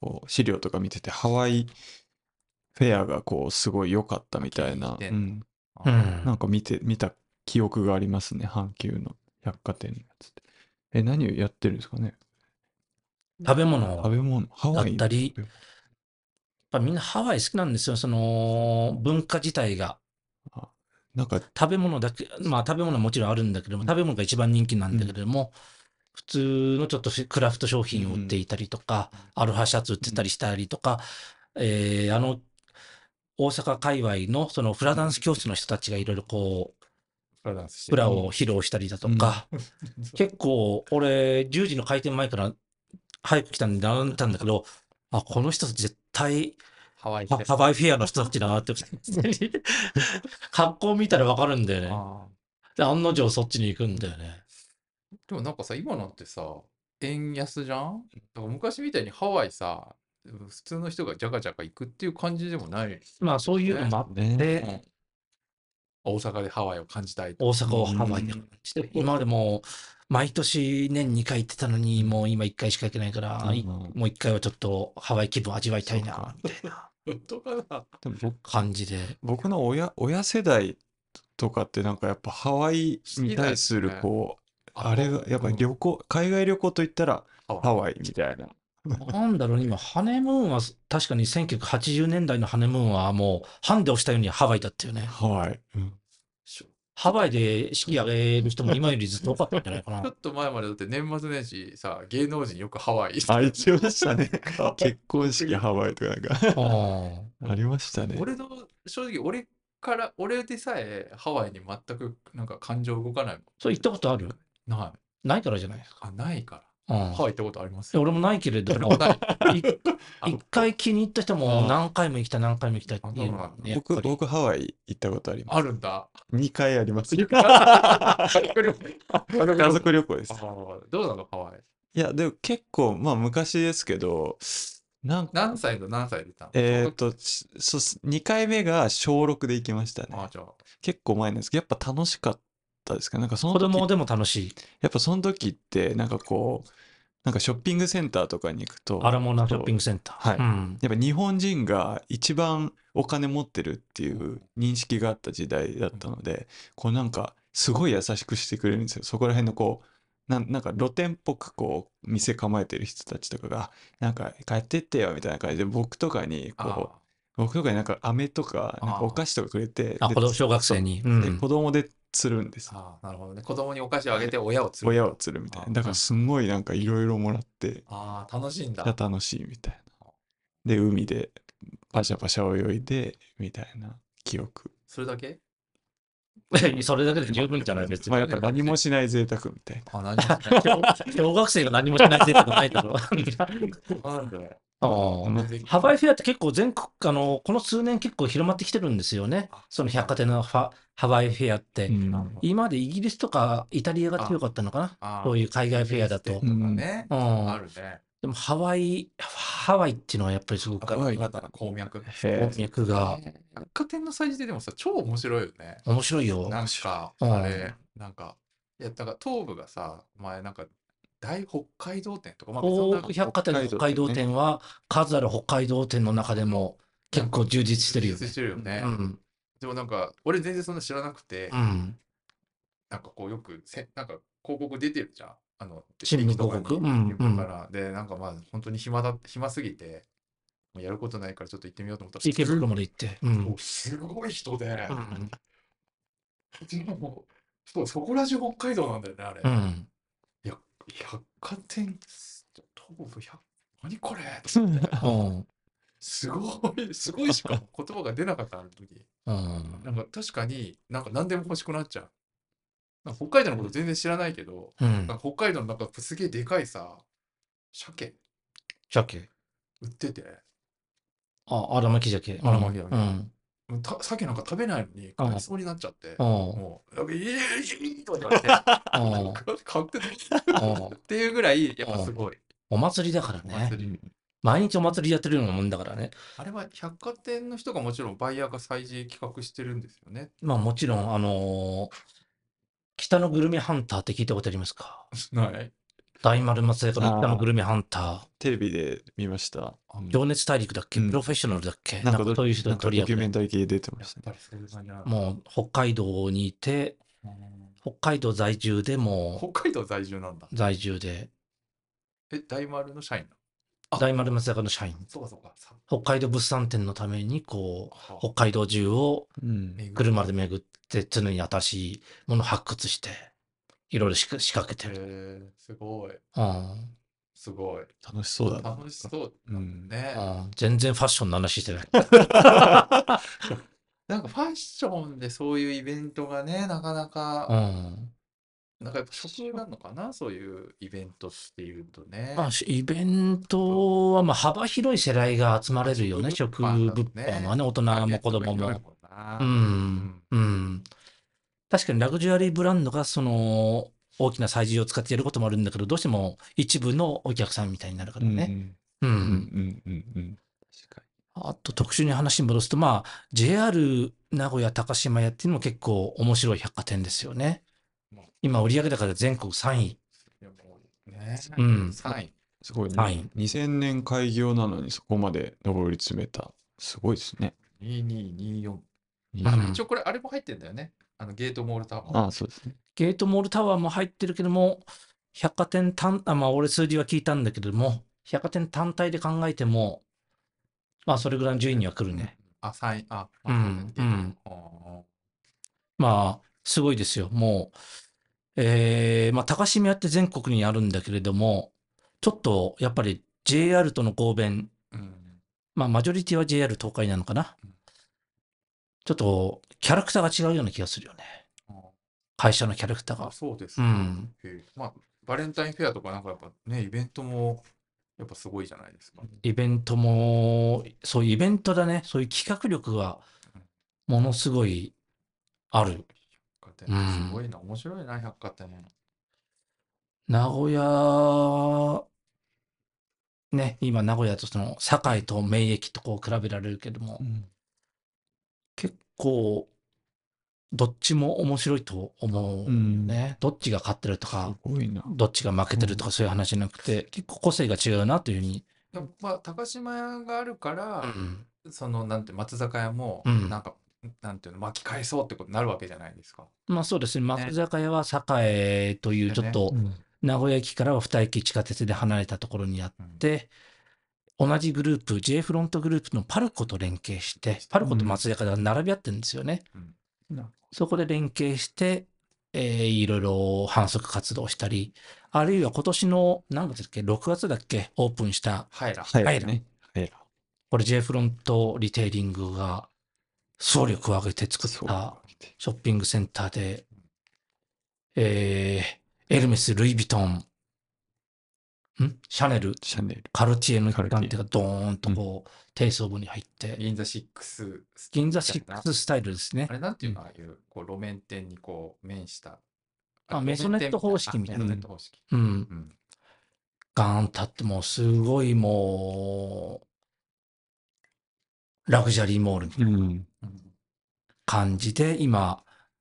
こう資料とか見てて、ハワイフェアがこうすごい良かったみたいな、 気に入ってうんん、 うん。 なんか見て、見た記憶がありますね、阪急の百貨店のやつって。え、何をやってるんですかね。 食べ食べ物物、ハだワイのったり、 食べ物。 やっぱみんなハワイ好きなんですよ。その文化自体が。 あ、なんか、 食べ物だけ、まあ食べ物はもちろんあるんだけども、 うん食べ物が一番人気なんうんだけれども、普通のちょっとクラフト商うん品を売っていたりとか、 うんアロハシャツ売ってたりしたりとか、えーあの、大阪界隈のそのフラダンス教室の人たちがいろいろこう、 フラダンスしてフる。 ラを披露したりだとか、結構俺じゅうじの開店前から早く来たんで並んでたんだけど、あ、この人たち絶対ハワイで。 ハハワイフェアの人たちだなって、格好見たらわかるんだよね。 あで、案の定そっちに行くんだよね。 ーでもなんかさ、今のってさ、円安じゃん。だから昔みたいにハワイさ、普通の人がジャカジャカ行くっていう感じでもない。 まあそういうのもあって、 ね。 うん大阪でハワイを感じたいと。 大阪をハワイで感じて、今までもう毎年年にかい行ってたのに、もう今いっかいしか行けないから、 うんいもういっかいはちょっとハワイ気分味わいたいな、みたいな本当かな。 でも僕感じで。 僕の親、親世代とかってなんかやっぱハワイに対するこう、 ああれがやっぱり旅行、海外旅行といったらハワイみたいな。 なんだろうね、今、ハネムーンは、確かにせんきゅうひゃくはちじゅうねんだいのハネムーンはもう、ハンデをしたようにハワイだったよね。 ハワイ。うんハワイで式挙げる人も今よりずっと多かったんじゃないかちょな。 っと前までだって年末年始さ、芸能人よくハワイ。 あ、一応でしたね。結婚式ハワイとかなんかうんありましたね。 俺の、正直俺から、俺でさえハワイに全くなんか感情動かないもん。 それ行ったことあるない。 ないからじゃないですか。 あ、ないから。 うんハワイ行ったことありますいや俺もないけれども、 俺もない。 い一回気に入った人も何回も行きたい、何回も行きたいっていうのはね、やっ僕、 ぱり。 僕ハワイ行ったことあります。 あるんだ。 にかいあります。 家族旅行。 家族旅行です。 あーどうなのハワイ。 いや、でも結構、まあ昔ですけど、なんか、 何歳と何歳で行ったのえっと、そにかいめが小ろくで行きましたね。 あ、じゃあ。 結構前なんですけど、やっぱ楽しかったですかね。なんかその時、 子供でも楽しい。 やっぱその時って、なんかこう、なんかショッピングセンターとかに行くと、 アラモナショッピングセンター。 はいうん。 やっぱ日本人が一番お金持ってるっていう認識があった時代だったので、こうなんかすごい優しくしてくれるんですよ。そこら辺のこう、なんなんか露店っぽくこう店構えてる人たちとかが、なんか帰ってってよみたいな感じで僕とかにこう、 あ僕とかになんか飴とか、なんかお菓子とかくれて、 あ、 で子供小学生に。 そうでうん。 子供で釣るんです。 あー、なるほどね。子供にお菓子をあげて親を釣る。 親を釣るみたいな。だからすんごいなんかいろいろもらって、 ああ、楽しいんだ。 めっちゃ楽しいみたいな。で、海でパシャパシャ泳いで、みたいな記憶。 それだけそれだけで十分じゃない別に。 まあやっぱ何もしない贅沢みたいな。 あ、何もしない。 小学生が何もしないってことないだろう。 なんであーハワイフェアって結構全国、あの、この数年結構広まってきてるんですよね。その百貨店のファハワイフェアって。 うんなるほど今までイギリスとかイタリアが強かったのかな。 あーそういう海外フェアだと。 とかね。 うんあるね。 でもハワイ、ハワイっていうのはやっぱりすごくハワイ新たな鉱脈。 へ鉱脈が百貨店の催事ででもさ、超面白いよね。 面白いよ。 なんか、 うんあれ、なんか、いや、だから東部がさ、前なんか、大北海道店とか、まあ、そんな東百貨店の北海道店は数ある北海道店の中でも結構充実してるよね充実し。てるよね。 うん。 でもなんか、俺全然そんな知らなくて、 うん。 なんかこうよくせ、なんか広告出てるじゃん。あの、 新聞駅とかに広告うん行くから。で、なんかまあ、本当に暇だ、暇すぎて、もうやることないからちょっと行ってみようと思ったら、 池袋まで行って。うん。 もうすごい人で、 うん。 でもそうそこら中北海道なんだよね、あれ。 うん。 いや、百貨店、東部百、何これと思ってうん。 すごい、すごいしかも言葉が出なかった、あの時。 うん。 なんか確かになんか何でも欲しくなっちゃう。なんか北海道のこと全然知らないけど、 うんなんか北海道のなんかすげえでかいさ、鮭鮭。 売ってて、 あ、荒巻鮭。 荒巻鮭うん。 もうた鮭なんか食べないのに買いそうになっちゃって、 うん。 もう、なんかいいいいとか言われて、買ってたうん。 っていうぐらい、やっぱすごい。 お祭りだからおね。 祭り毎日お祭りやってるようなもんだからね。 あれは百貨店の人がもちろんバイヤーが催事企画してるんですよね。 まあもちろん、あのー北のグルメハンターって聞いたことありますか？ ない。 大丸松坂の北のグルメハンター。 テレビで見ました。 情熱大陸だっけ、 うん、 プロフェッショナルだっけ、 なんかそういう人に取り上げドキュメンタリー系出てましたね。 もう北海道にいて、北海道在住でも北海道在住なんだ。 在住で。 え、大丸の社員大丸松坂の社員。 そうかそうか。 北海道物産展のために、こう、北海道中を車で巡って常に新しいものを発掘して、いろいろ仕掛けてる。 へえ、すごい。 うん。 すごい。 楽しそうだな。楽しそうだね。 うん、全然ファッションの話してない。 なんかファッションでそういうイベントがね、なかなか、 うん、 なんかやっぱ食なのかな、そういうイベントっていうとね。 まあ、イベントはまあ幅広い世代が集まれるよね、食物販はね、大人も子供も。うん、うん。確かにラグジュアリーブランドがその大きな催事を使ってやることもあるんだけど、どうしても一部のお客さんみたいになるからね。うん。うんうんうんうん。確かに。あと特殊に話に戻すと、まあ、ジェイアール 名古屋高島屋っていうのも結構面白い百貨店ですよね。今、売上高で全国さんい。 ね、 うん。 さんい。 すごいね。にせんねん開業なのにそこまで上り詰めた。すごいですね。 ににによん。一応これ、あれも入ってんだよね。あのゲートモールタワー。 ああ、そうですね。 ゲートモールタワーも入ってるけども、百貨店単、あ、まあ、俺数字は聞いたんだけども、百貨店単体で考えても、まあ、それぐらいの順位には来るね。 あ、さんい。あ、 うん、うん。まあ、すごいですよ。もう、えー、まあ、高島屋って全国にあるんだけれども、ちょっと、やっぱり ジェイアール との合弁、うん、まあ、マジョリティは ジェイアール 東海なのかな。うん、ちょっと、キャラクターが違うような気がするよね。会社のキャラクターが。 あ、そうですか。うん、まあ、バレンタインフェアとかなんかやっぱね、イベントもやっぱすごいじゃないですか。 イベントも、そういうイベントだね。そういう企画力がものすごいある。 百貨店すごいな、面白いな、百貨店。 名古屋、ね、今名古屋とその堺と名駅とこう比べられるけども、うん、結構、どっちも面白いと思うね。うん、どっちが勝ってるとか、どっちが負けてるとかそういう話じゃなくて、うん、結構個性が違うなというふうに。 まあ、高島屋があるから、うん、その、なんて、松坂屋も、なんか、うん、なんていうの、巻き返そうってことになるわけじゃないですか。 まあそうですね。松坂屋は栄というちょっと、名古屋駅からはに駅地下鉄で離れたところにあって、うん、同じグループ、J フロントグループのパルコと連携して、パルコと松坂が並び合ってるんですよね。うんうん、そこで連携して、えー、いろいろ販促活動したり、あるいは今年の何月だっけ、ろくがつだっけ、オープンした、 ハイラ。 ハイラね。ハイラ。これ J フロントリテイリングが総力を挙げて作ったショッピングセンターで、えー、エルメス、ルイ・ヴィトン、んシャネル、 シャネルカルティエの一環っていうか、ドーンとこう、うん、低層部に入って。 銀座シックス。 銀座シックススタイルですね。 あれなんていうの、ああいう、こう、路面店にこう、面した。 あ、メソネット方式みたいな。 メソネット方式。 うん。うん、ガーン立ってもう、すごいもう、ラグジュアリーモールみたいな感じで、今、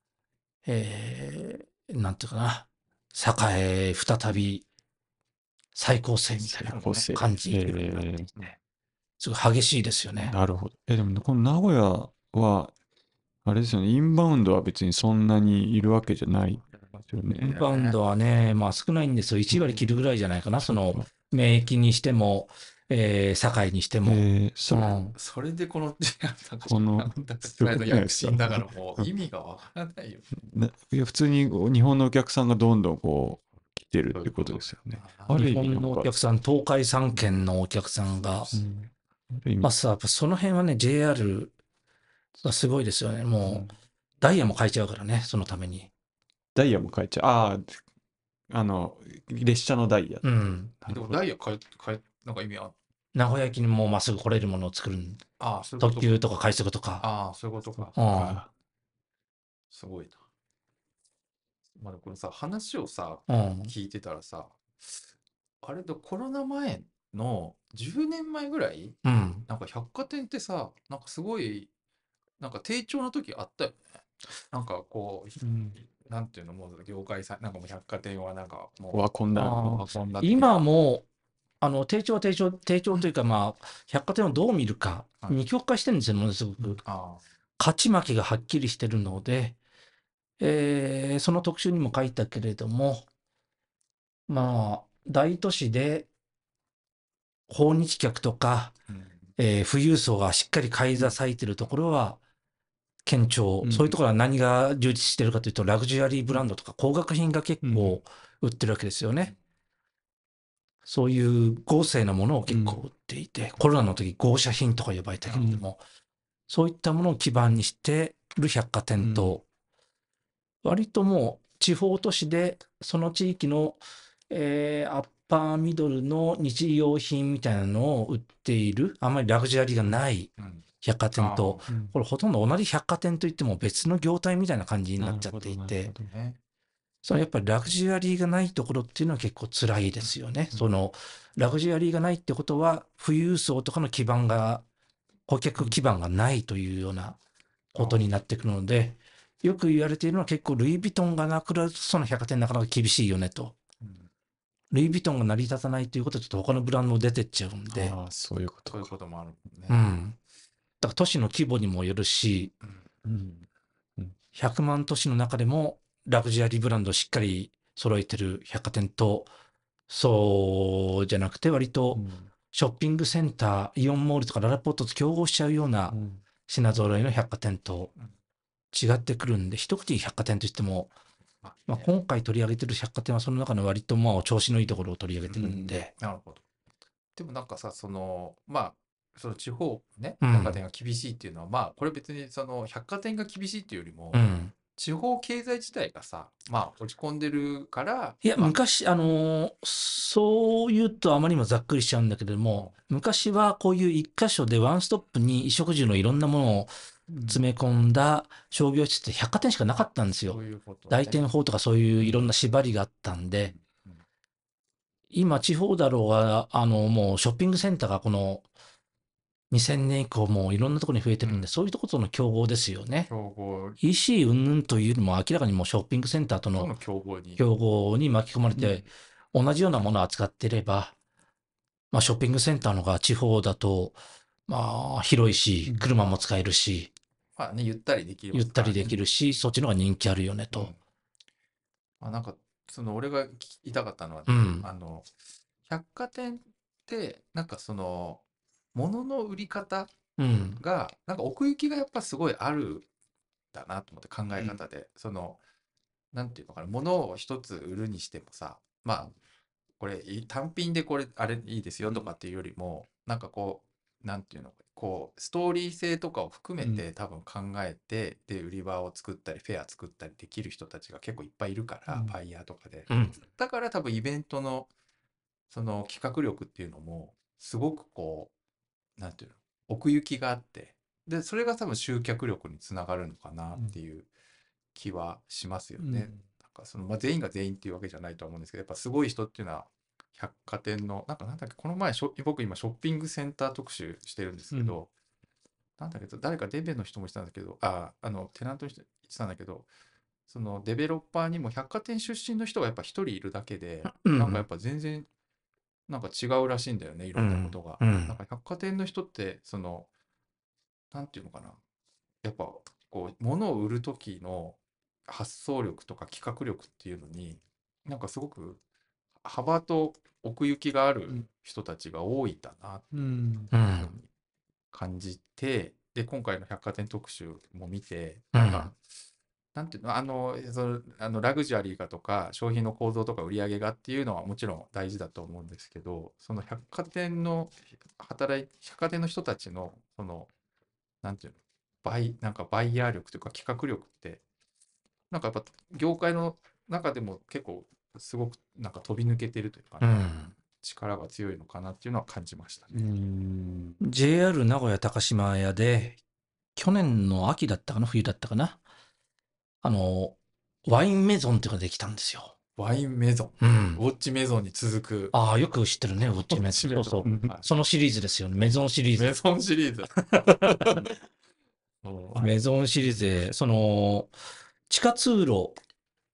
えー、なんていうかな、栄再び再構成みたいな感じになっていて、すごい激しいですよね。 なるほど。え、でも、この名古屋は、あれですよね、インバウンドは別にそんなにいるわけじゃないですよね。 インバウンドはね、まあ少ないんですよ。いち割切るぐらいじゃないかな。その、免疫にしても、えー、堺にしても。えー、 そ,、うん、それでこの、この、躍進だからもう意味がわからないよ。 いや、普通に日本のお客さんがどんどんこう、来てるってことですよね。 日本のお客さん、東海三県のお客さんが、うん、まあさ、その辺はね、ジェイアール がすごいですよね。もう、うん、ダイヤも変えちゃうからね、そのために。 ダイヤも変えちゃう。ああ、あの、列車のダイヤ。 うん。でもダイヤ変え、変え、なんか意味ある？ 名古屋駅にもまっすぐ来れるものを作る。 ああ、そういうことか。 特急とか快速とか。 ああ、そういうことか。 ああ。 すごいな。まあ、このさ、話をさ、 うん、 聞いてたらさ、あれだ、コロナ前のじゅうねんまえぐらい、うん、なんか百貨店ってさ、なんかすごい、なんか低調な時あったよね。なんかこう、うん、 なんていうの、もう業界さ、なんかもう百貨店はなんかもオワコンだ。 あーう、そんなって今も、あの、低調は低調、低調というか、まあ、百貨店をどう見るか、 はい二極化してるんですよ、ものすごく。 うんあ勝ち負けがはっきりしてるので、えーその特集にも書いたけれども、まあ、大都市で訪日客とか、 あ、うん、 えー富裕層がしっかり買い支えてるところは堅調、 うんそういうところは何が充実してるかというと、ラグジュアリーブランドとか高額品が結構売ってるわけですよね。そういう豪勢なものを結構売っていて、コロナの時豪奢品とか呼ばれたけれども、そういったものを基盤にしてる百貨店と、割ともう地方都市でその地域の、えーアッパーミドルの日用品みたいなのを売っている、あんまりラグジュアリーがないうん、 百貨店と、 あうんこれほとんど同じ百貨店といっても別の業態みたいな感じになっちゃっていなるてほ、どあ、ね。 そのやっぱりラグジュアリーがないところっていうのは結構辛いですよね。 うんそのラグジュアリーがないってことは、富裕層とかの基盤が、顧客基盤がないというようなことになってくるので、よく言われているのは結構ルイ・ヴィトンがなくなるとその百貨店なかなか厳しいよねと。 うん、 ルイ・ヴィトンが成り立たないということはちょっと他のブランドも出てっちゃうんで、 ああ、そういうことか。 そういうこともあるもんね。 うん。だから都市の規模にもよるし、 うんうんひゃくまん都市の中でもラグジュアリーブランドをしっかり揃えてる百貨店と、そうじゃなくて割とショッピングセンター、イオンモールとかララポートと競合しちゃうようなうん品揃えの百貨店とうん違ってくるんで、一口に百貨店といっても、 まあまあ、 ね今回取り上げてる百貨店はその中の割とまあ調子のいいところを取り上げてるんで、 なるほど。でもなんかさ、その、まあ、その地方ね、 うん百貨店が厳しいっていうのは、まあ、これ別にその百貨店が厳しいっていうよりも、 うん。 地方経済自体がさ、まあ、落ち込んでるから、 いや、 まあ、 昔、あのーそう言うとあまりにもざっくりしちゃうんだけれども、昔はこういう一箇所でワンストップに衣食住のいろんなものを詰め込んだ商業施設って百貨店しかなかったんですよそう。いうことね。 大店法とかそういういろんな縛りがあったんで、 うん今地方だろうが、あの、もうショッピングセンターがこのにせんねん以降もういろんなところに増えてるんで、 うんそういうところとの競合ですよね。 競合イーシー 云々というよりも明らかにもうショッピングセンターとのとの競合に。 競合に巻き込まれて、同じようなものを扱っていれば、まあ、ショッピングセンターのが地方だと、まあ、広いし、車も使えるし、 まあね、ゆったりできる、 ゆったりできるし、そっちの方が人気あるよねと。 うんまあ、なんか、その俺が聞きたかったのはね、 うんあの、百貨店って、なんかその、物の売り方うん。 が、なんか奥行きがやっぱすごいあるんだなと思って考え方で、その、なんていうのかな、物を一つ売るにしてもさ、まあ、これい単品でこれあれいいですよとかっていうよりも、なんかこう、なんていうの、こう、ストーリー性とかを含めて多分考えて、で、売り場を作ったり、フェア作ったりできる人たちが結構いっぱいいるから、 うんバイヤーとかで。 うん。 だから多分イベントの、その企画力っていうのも、すごくこう、なんていうの、奥行きがあって、で、それが多分集客力につながるのかなっていう気はしますよね。なんかその、まあ、全員が全員っていうわけじゃないと思うんですけど、やっぱすごい人っていうのは、百貨店の、なんかなんだっけ、この前ショ、僕今ショッピングセンター特集してるんですけど、なんだけど、誰かデベの人も言ってたんだけど、あ、あの、テナントの人言ってたんだけど、そのデベロッパーにも百貨店出身の人がやっぱ一人いるだけで、 うんなんかやっぱ全然、なんか違うらしいんだよね、いろんなことが。 うんうんなんか百貨店の人って、その、なんていうのかな、やっぱこう、物を売る時の発想力とか企画力っていうのに、なんかすごく幅と奥行きがある人たちが多いんだなってうんう。 いうふうんに感じて、で、今回の百貨店特集も見て、 うんなんか、なんていうの、あの、その、あのラグジュアリーがとか、商品の構造とか売り上げがっていうのはもちろん大事だと思うんですけど、その百貨店の働い、百貨店の人たちの、その、なんていうの、バイ、なんかバイヤー力というか企画力って、なんかやっぱ業界の中でも結構すごくなんか飛び抜けてるというかね、 うん。 力が強いのかなっていうのは感じましたうね。 ん。 ジェイアール 名古屋高島屋で、去年の秋だったかな、冬だったかな。あの、ワインメゾンっていうのができたんですよ。 ワインメゾン、 うんウ。ォッチメゾンに続く、 ああ、よく知ってるね、ウォッチメゾン。そうそう。 うんはいそのシリーズですよね。メゾンシリーズ。 メゾンシリーズ。 メゾンシリーズで、その、地下通路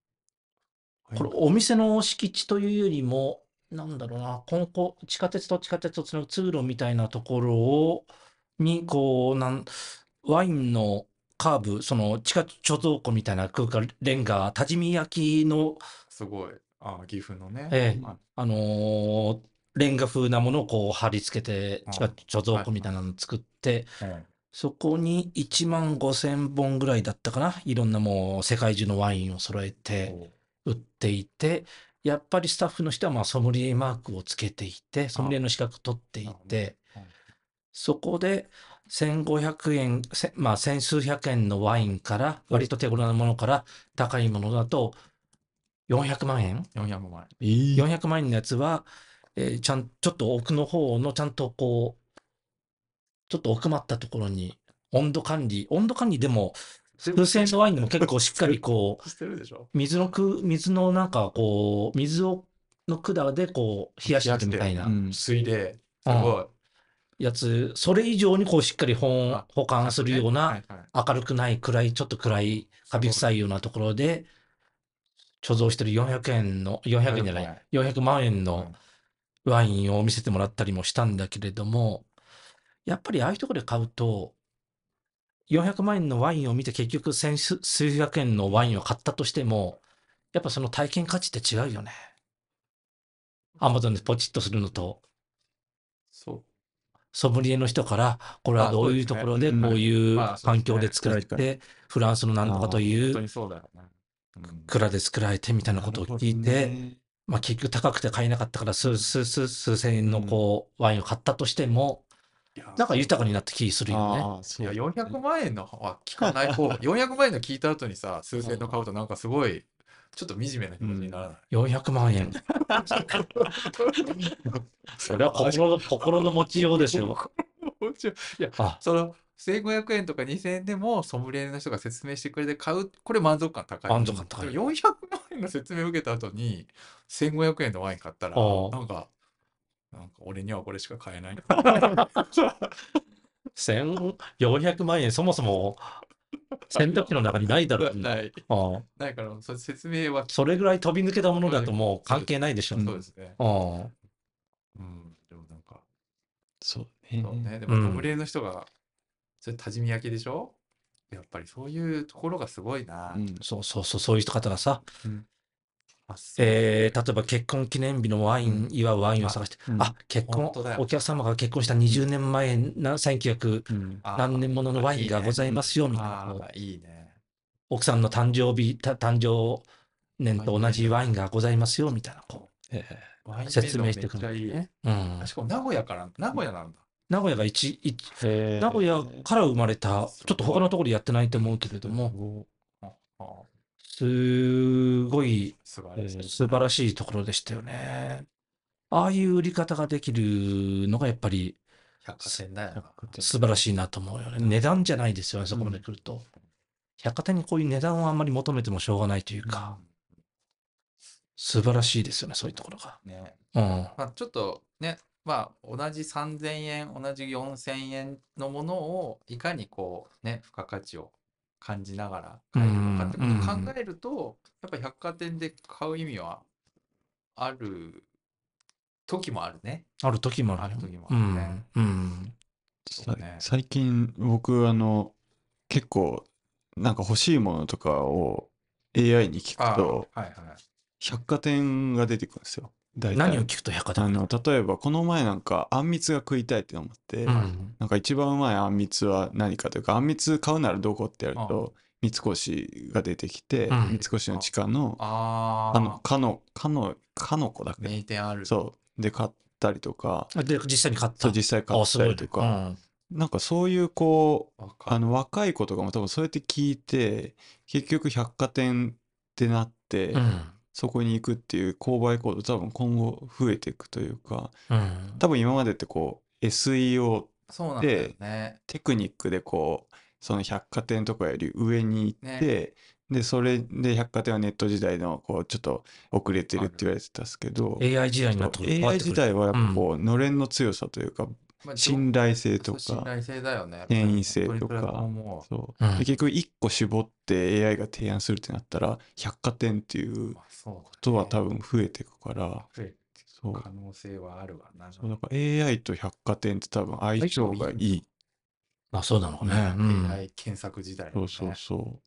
これお店の敷地というよりも、なんだろうな、このこ地下鉄と地下鉄をつなぐ通路みたいなところをに、こう、なんワインのカーブ、その地下貯蔵庫みたいな空間、レンガ、多治見焼の、 すごい。ああ、岐阜のね。 ええはいあのーレンガ風なものをこう貼り付けて、地下うん貯蔵庫みたいなのを作って、 うんそこにいちまんごせんぼんぐらいだったかな。いろんなもう世界中のワインを揃えて売っていて、やっぱりスタッフの人はまあソムリエマークをつけていて、ソムリエの資格取っていて、 うんそこでせんごひゃくえん、せまあ千数百円のワインから、割と手頃なものから高いものだとよんひゃくまんえんよんひゃくまんえー ?よんひゃくまんえんのやつは、えーちゃん、ちょっと奥の方のちゃんとこう、ちょっと奥まったところに温度管理、温度管理でも、風船のワインでも結構しっかりこう、 してるでしょ。 水のく、水のなんかこう、水を、の管でこう、冷やしてるみたいなうん水で、すごい。 やつ、それ以上にこうしっかり保あ保管するようはないはい明るくない暗い、ちょっと暗い、カビ臭いようなところで貯蔵してるよんひゃくえんの、よんひゃくえんじゃなはいい、よんひゃくまんえんうのんワインを見せてもらったりもしたんだけれども、やっぱりああいうところで買うと、よんひゃくまんえんのワインを見て結局千数数百円のワインを買ったとしても、やっぱその体験価値って違うよね。アマゾンでポチッとするのと、 そう。 ソムリエの人から、これはどういうところであそうですねこういうまあそうですね環境で作られ確かて、フランスのなんとかと本いう当にそうだよね。うん蔵で作られてみたいなことを聞いて、 ねまあ結局高くて買えなかったから数、数、数、数千円のこう、ワインを買ったとしても、 いやなんか豊かになった気するよね。 ああ、そいうや、 ね。 よんひゃくまん円のは聞かない方、よんひゃくまん円の聞いた後にさ、数千円の買うとなんかすごい、ちょっと惨めな気持ちにならない。 よんひゃくまんえん。それは心の、心の持ちようでしょ。 面白いいや、 あ、 そのせんごひゃくえんとかにせんえんでもソムリエの人が説明してくれて買う、これ満足感高い。 満足感高いでもよんひゃくまん円の説明を受けた後にせんごひゃくえんのワイン買ったら、 ああなんか、なんか俺にはこれしか買えない。 せんよんひゃくまんえん、そもそも選択肢の中にないだろうな。 ない。 ああないから、それ説明は、 それぐらい飛び抜けたものだともう関係ないでしょ。 そうですね。 ああうん、でもなんか、 そうね。 そうね。でも、 うんソムリエの人が、それ多治見焼きでしょ。やっぱりそういうところがすごいな。 うん。 そうそうそう、そういう方がさ、 あそうえー例えば結婚記念日のワイン、 うん祝うワインを探して、 うんあ、結婚本当だ、よお客様が結婚したにじゅうねんまえな、せんきゅうひゃくうん。 あ何年もののワインがございますよ、みたいなあこうあ、いいね。 奥さんの誕生日、た誕生年と同じワインがございますよ、みたいな、こえワインう、説明してくめっちゃいい。 るんだよね。うんあ。しかも名古屋から、名古屋なんだ。 名古屋が一、一え名古屋から生まれた、ちょっと他のところでやってないと思うけれども、 ああすごい素晴らしい。 素晴らしいところでしたよね。ああいう売り方ができるのがやっぱり百貨店だよな。 素晴らしいなと思うよね。値段じゃないですよね、そこまで来ると。百貨店にこういう値段をあんまり求めてもしょうがないというか、素晴らしいですよね、そういうところが。 ね。 うん。 まあ、ちょっとね、まあ、同じさんぜんえん、同じよんせんえんのものを、いかにこう、ね、付加価値を感じながら買えるのかってことを考えると、やっぱり百貨店で買う意味はある時もあるね。 ある時もあるよ。 ある時もうあるね。 ん。うん。 さね最近僕あの結構なんか欲しいものとかを エーアイ に聞くとああはいはい。 百貨店が出てくるんですよ。大体何を聞くと百貨店あの例えばこの前なんかあんみつが食いたいって思って、 うん。 なんか一番うまいあんみつは何かというかあんみつ買うならどこってやると三越が出てきて、 うん三越の地下のああのかのかのかのこだっけ、 名店ある。 そうで買ったりとか、 で、実際に買った。 そう実際買あ、 ったすごいね。 りとか、なんかそういうこうわかるあの若い子とかも多分そうやって聞いて結局百貨店ってなって、 うん。うん。 そこに行くっていう購買行動多分今後増えていくというか、 うん。 多分今までってこう エスイーオーそうなんだよね。 テクニックでこうその百貨店とかより上に行って、でそれで百貨店はネット時代のこうちょっと遅れてるって言われてたんですけど、 エーアイ 時代になってくるエーアイ 時代はやっぱこうのれんの強さというか、 まあ、 信頼性とか、 信頼性だよね。 権威性とか、そう。で結局いっこ絞って エーアイ が提案するってなったら、百貨店っていうことは多分増えていくから、 増えていく可能性はあるわな。 そう、だから エーアイ と百貨店って多分相性がいい。 あ、そうなのね。 エーアイ 検索時代。 そうそうそう。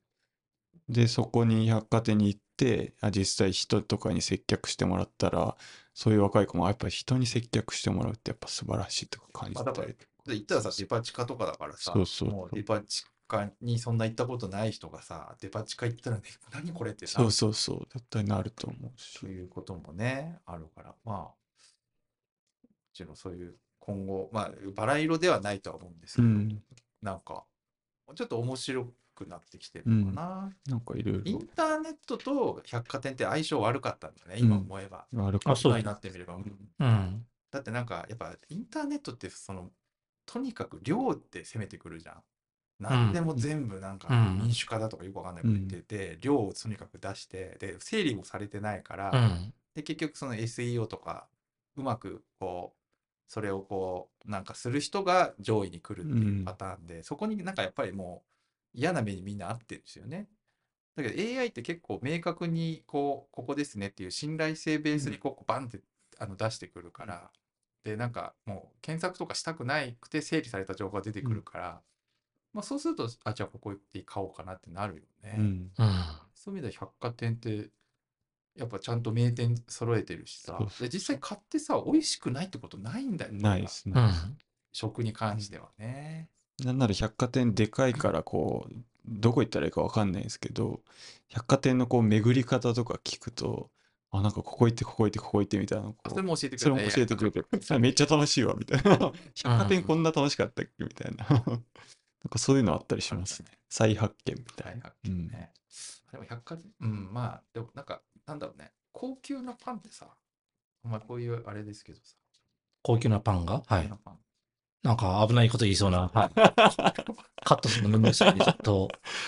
で、そこに百貨店に行って、あ、実際人とかに接客してもらったら、そういう若い子もやっぱり人に接客してもらうってやっぱ素晴らしいとか感じたり。まあ、だから言ったらさ、デパ地下とかだからさ、そうそうそう、もうデパ地下にそんな行ったことない人がさ、デパ地下行ったらね、何これってさ、 そうそうそう、絶対なると思うし。 ということもね、あるから、まあ、うちのそういう今後、まあ、バラ色ではないとは思うんですけど、うん、なんか、ちょっと面白くなってきてるのかな。 うん、なんかいろいろ。 インターネットと百貨店って相性悪かったんだね、今思えば。 うん、悪かった。 今になってみれば。うん。だってなんか、やっぱインターネットってその、とにかく量って攻めてくるじゃん。何でも全部なんか民主化だとかよくわかんないこと言ってて、うん、量をとにかく出して、で、整理もされてないから、うん、で、結局その エスイーオー とか、うまくこう、それをこう、なんかする人が上位に来るっていうパターンで、うん、そこになんかやっぱりもう嫌な目にみんな合ってるんですよね。だけど エーアイ って結構明確にこう、ここですねっていう信頼性ベースにこうバンってあの出してくるから、で、なんかもう検索とかしたくないくて整理された情報が出てくるから、うん、まあそうすると、あ、じゃあここ行って買おうかなってなるよね。うん、そういう意味では百貨店って、やっぱちゃんと名店揃えてるしさ、そうそうそう、で実際買ってさ、美味しくないってことないんだよね。 ないですね。 食に関してはね。 なんなら百貨店でかいからこう、どこ行ったらいいか分かんないんですけど、百貨店のこう巡り方とか聞くと、あ、なんかここ行ってここ行ってここ行ってみたいな。 それも教えてくれそれも教えてくれて、めっちゃ楽しいわみたいな。百貨店こんな楽しかったっけみたいな。なんかそういうのあったりしますね。再発見みたいな。再発見ね。 でも百貨店、うん、まあ、でもなんか、なんだろうね。高級なパンってさ、まあこういうあれですけどさ。 高級なパンがはい。なんか危ないこと言いそうな。はい。カットするのめんどくさいんで、ちょっと。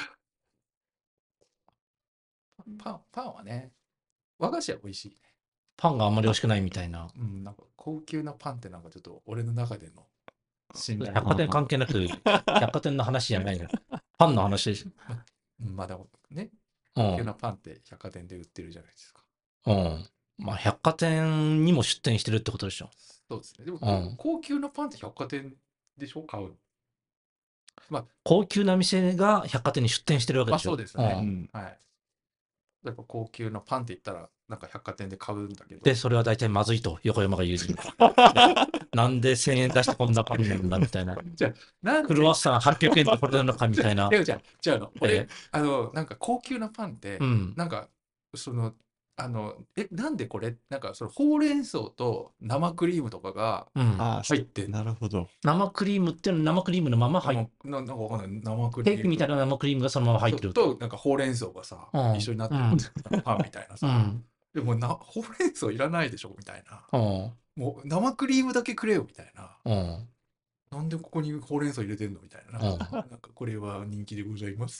パン、パンはね、和菓子は美味しいね。 パンがあんまり美味しくないみたいな。 うん、なんか高級なパンってなんかちょっと俺の中での信頼。百貨店関係なく、百貨店の話じゃないの。パンの話でしょ。 ま、まあでもね、高級なパンって百貨店で売ってるじゃないですか。 うん。まあ百貨店にも出店してるってことでしょ。 そうですね。でも、うん、高級なパンって百貨店でしょ買う。 まあ、高級な店が百貨店に出店してるわけでしょ。 まあそうですね。うん、はい。やっぱ高級なパンって言ったら、なんか百貨店で買うんだけど。 で、それは大体まずいと、横山が言うに。なんでせんえん出してこんなパンなんだみたいな。じゃあ、なんでクロワッサンはっぴゃくえんでこれなのかみたいな。 でもじゃあ、じゃあの、俺、あの、なんか高級なパンって、うん、なんか、その、あの、え、なんでこれ、なんか、その、ほうれん草と生クリームとかが入ってん、 うん、なるほど。 生クリームっていうのは生クリームのまま入ってる。 ななんかわかんない。生クリーム。 ケーキみたいな生クリームがそのまま入ってると。と、なんかほうれん草がさ、うん、一緒になってる、うん、パンみたいなさ。うん、でもな、ほうれん草いらないでしょみたいな。うん、もう生クリームだけくれよみたいな。うん、なんでここにほうれん草入れてんのみたいな。なんか、なんかこれは人気でございます。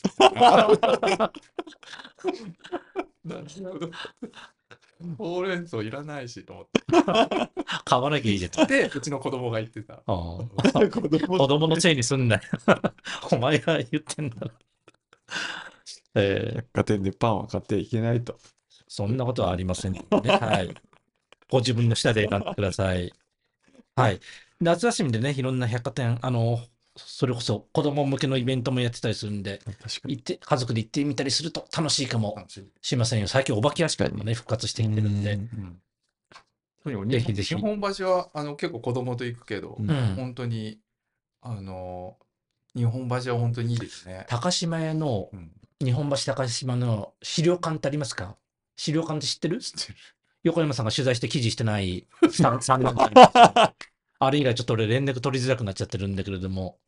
なるほど。ほうれん草いらないしと思って。 買わなきゃいいじゃん。 で、うちの子供が言ってた。子供のせいにすんなよ。お前が言ってんだろ。 えー、百貨店でパンは買っていけないと。 そんなことはありませんね。はい。ご自分の舌で選んでください。はい。夏休みでね、いろんな百貨店、あの、それこそ子供向けのイベントもやってたりするんで、行って家族で行ってみたりすると楽しいかもしませんよ。最近お化け屋敷もね、復活してきてるんで。 ぜひぜひ。日本橋はあの結構子供と行くけど、うん、本当に、あの、日本橋は本当にいいですね。 高島屋の、うん、日本橋高島の資料館ってありますか？資料館って知ってる？知ってる。横山さんが取材して記事してないさんねんかんあれ以来ちょっと俺連絡取りづらくなっちゃってるんだけれども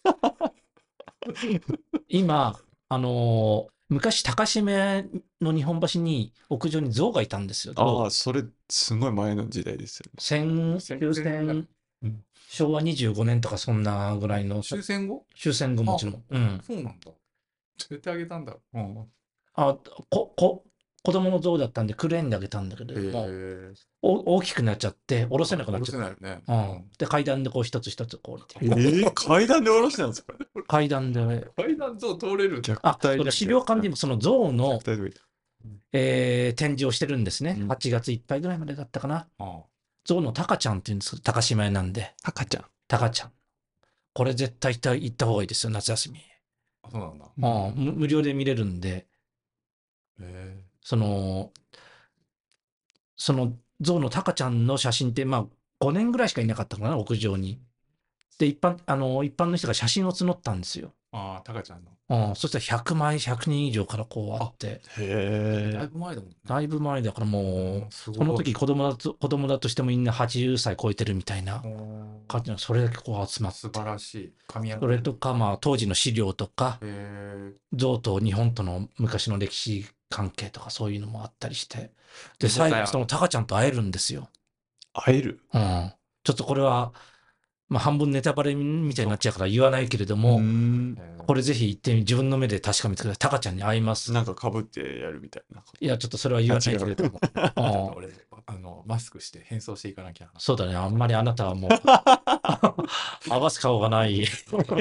今あのー、昔高島屋の日本橋に屋上に象がいたんですよ。 ああ、それすごい前の時代ですよね。 戦終戦、うん、しょうわにじゅうごねんとかそんなぐらいの。 終戦後？ 終戦後もちろん。 うん。そうなんだ。連れてあげたんだ。うん。 あ、こ、こ、 子供の像だったんでクレーンで上げたんだけれども、お大きくなっちゃって下ろせなくなっちゃった。ね、うん、で階段でこう一つ一つこう降りて。 えー、階段で下ろしたんですか？ 階段で、ね。 階段像通れる。 あ、資料館でもその像の、えー、展示をしてるんですね。うん、はちがついっぱいぐらいまでだったかな。うん、像のタカちゃんっていうんですけど、高島屋なんで。 タカちゃん。 タカちゃん。これ絶対行った方がいいですよ、夏休み。 あ、そうなんだ。 うん、無料で見れるんで。 へー。 その、その象のタカちゃんの写真って、まあ、ごねんぐらいしかいなかったかな、屋上に。で、一般、あの、一般の人が写真を募ったんですよ。 ああ、タカちゃんの。 うん、そしたらひゃくまい、ひゃくにん以上からこうあって。 へえ。 だいぶ前だもんね。 だいぶ前だからもう、その時子供だと、子供だとしてもみんなはちじゅっさい超えてるみたいな感じの、それだけこう集まって。 素晴らしい。神それとか、まあ、当時の資料とか、象と日本との昔の歴史関係とかそういうのもあったりして。で、最後、そのタカちゃんと会えるんですよ。 会える？ うん。ちょっとこれは、まあ、半分ネタバレみたいになっちゃうから言わないけれども、これぜひ行って自分の目で確かめてください。タカちゃんに会います。 なんか被ってやるみたいな。 いや、ちょっとそれは言わないけれども。 俺、あの、マスクして変装していかなきゃ。 そうだね。あんまりあなたはもう、合わす顔がない。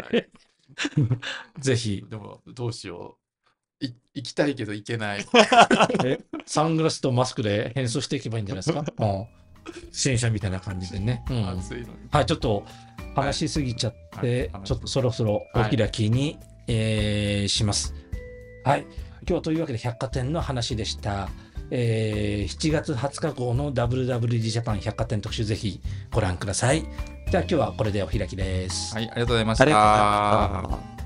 ぜひ。 でも、どうしよう。い行きたいけど行けない。 え、サングラスとマスクで変装していけばいいんじゃないですか。うん。支援者みたいな感じでね。うん、 暑いのに。 はい、ちょっと話しすぎちゃって、はい、ちょっとそろそろお開きに、はい、えー、します。はい。今日はというわけで百貨店の話でした。えー、しちがつはつか号の ダブリューダブリューディー ジャパン百貨店特集ぜひご覧ください。じゃあ今日はこれでお開きです。 はい、ありがとうございました。ありがとうございました。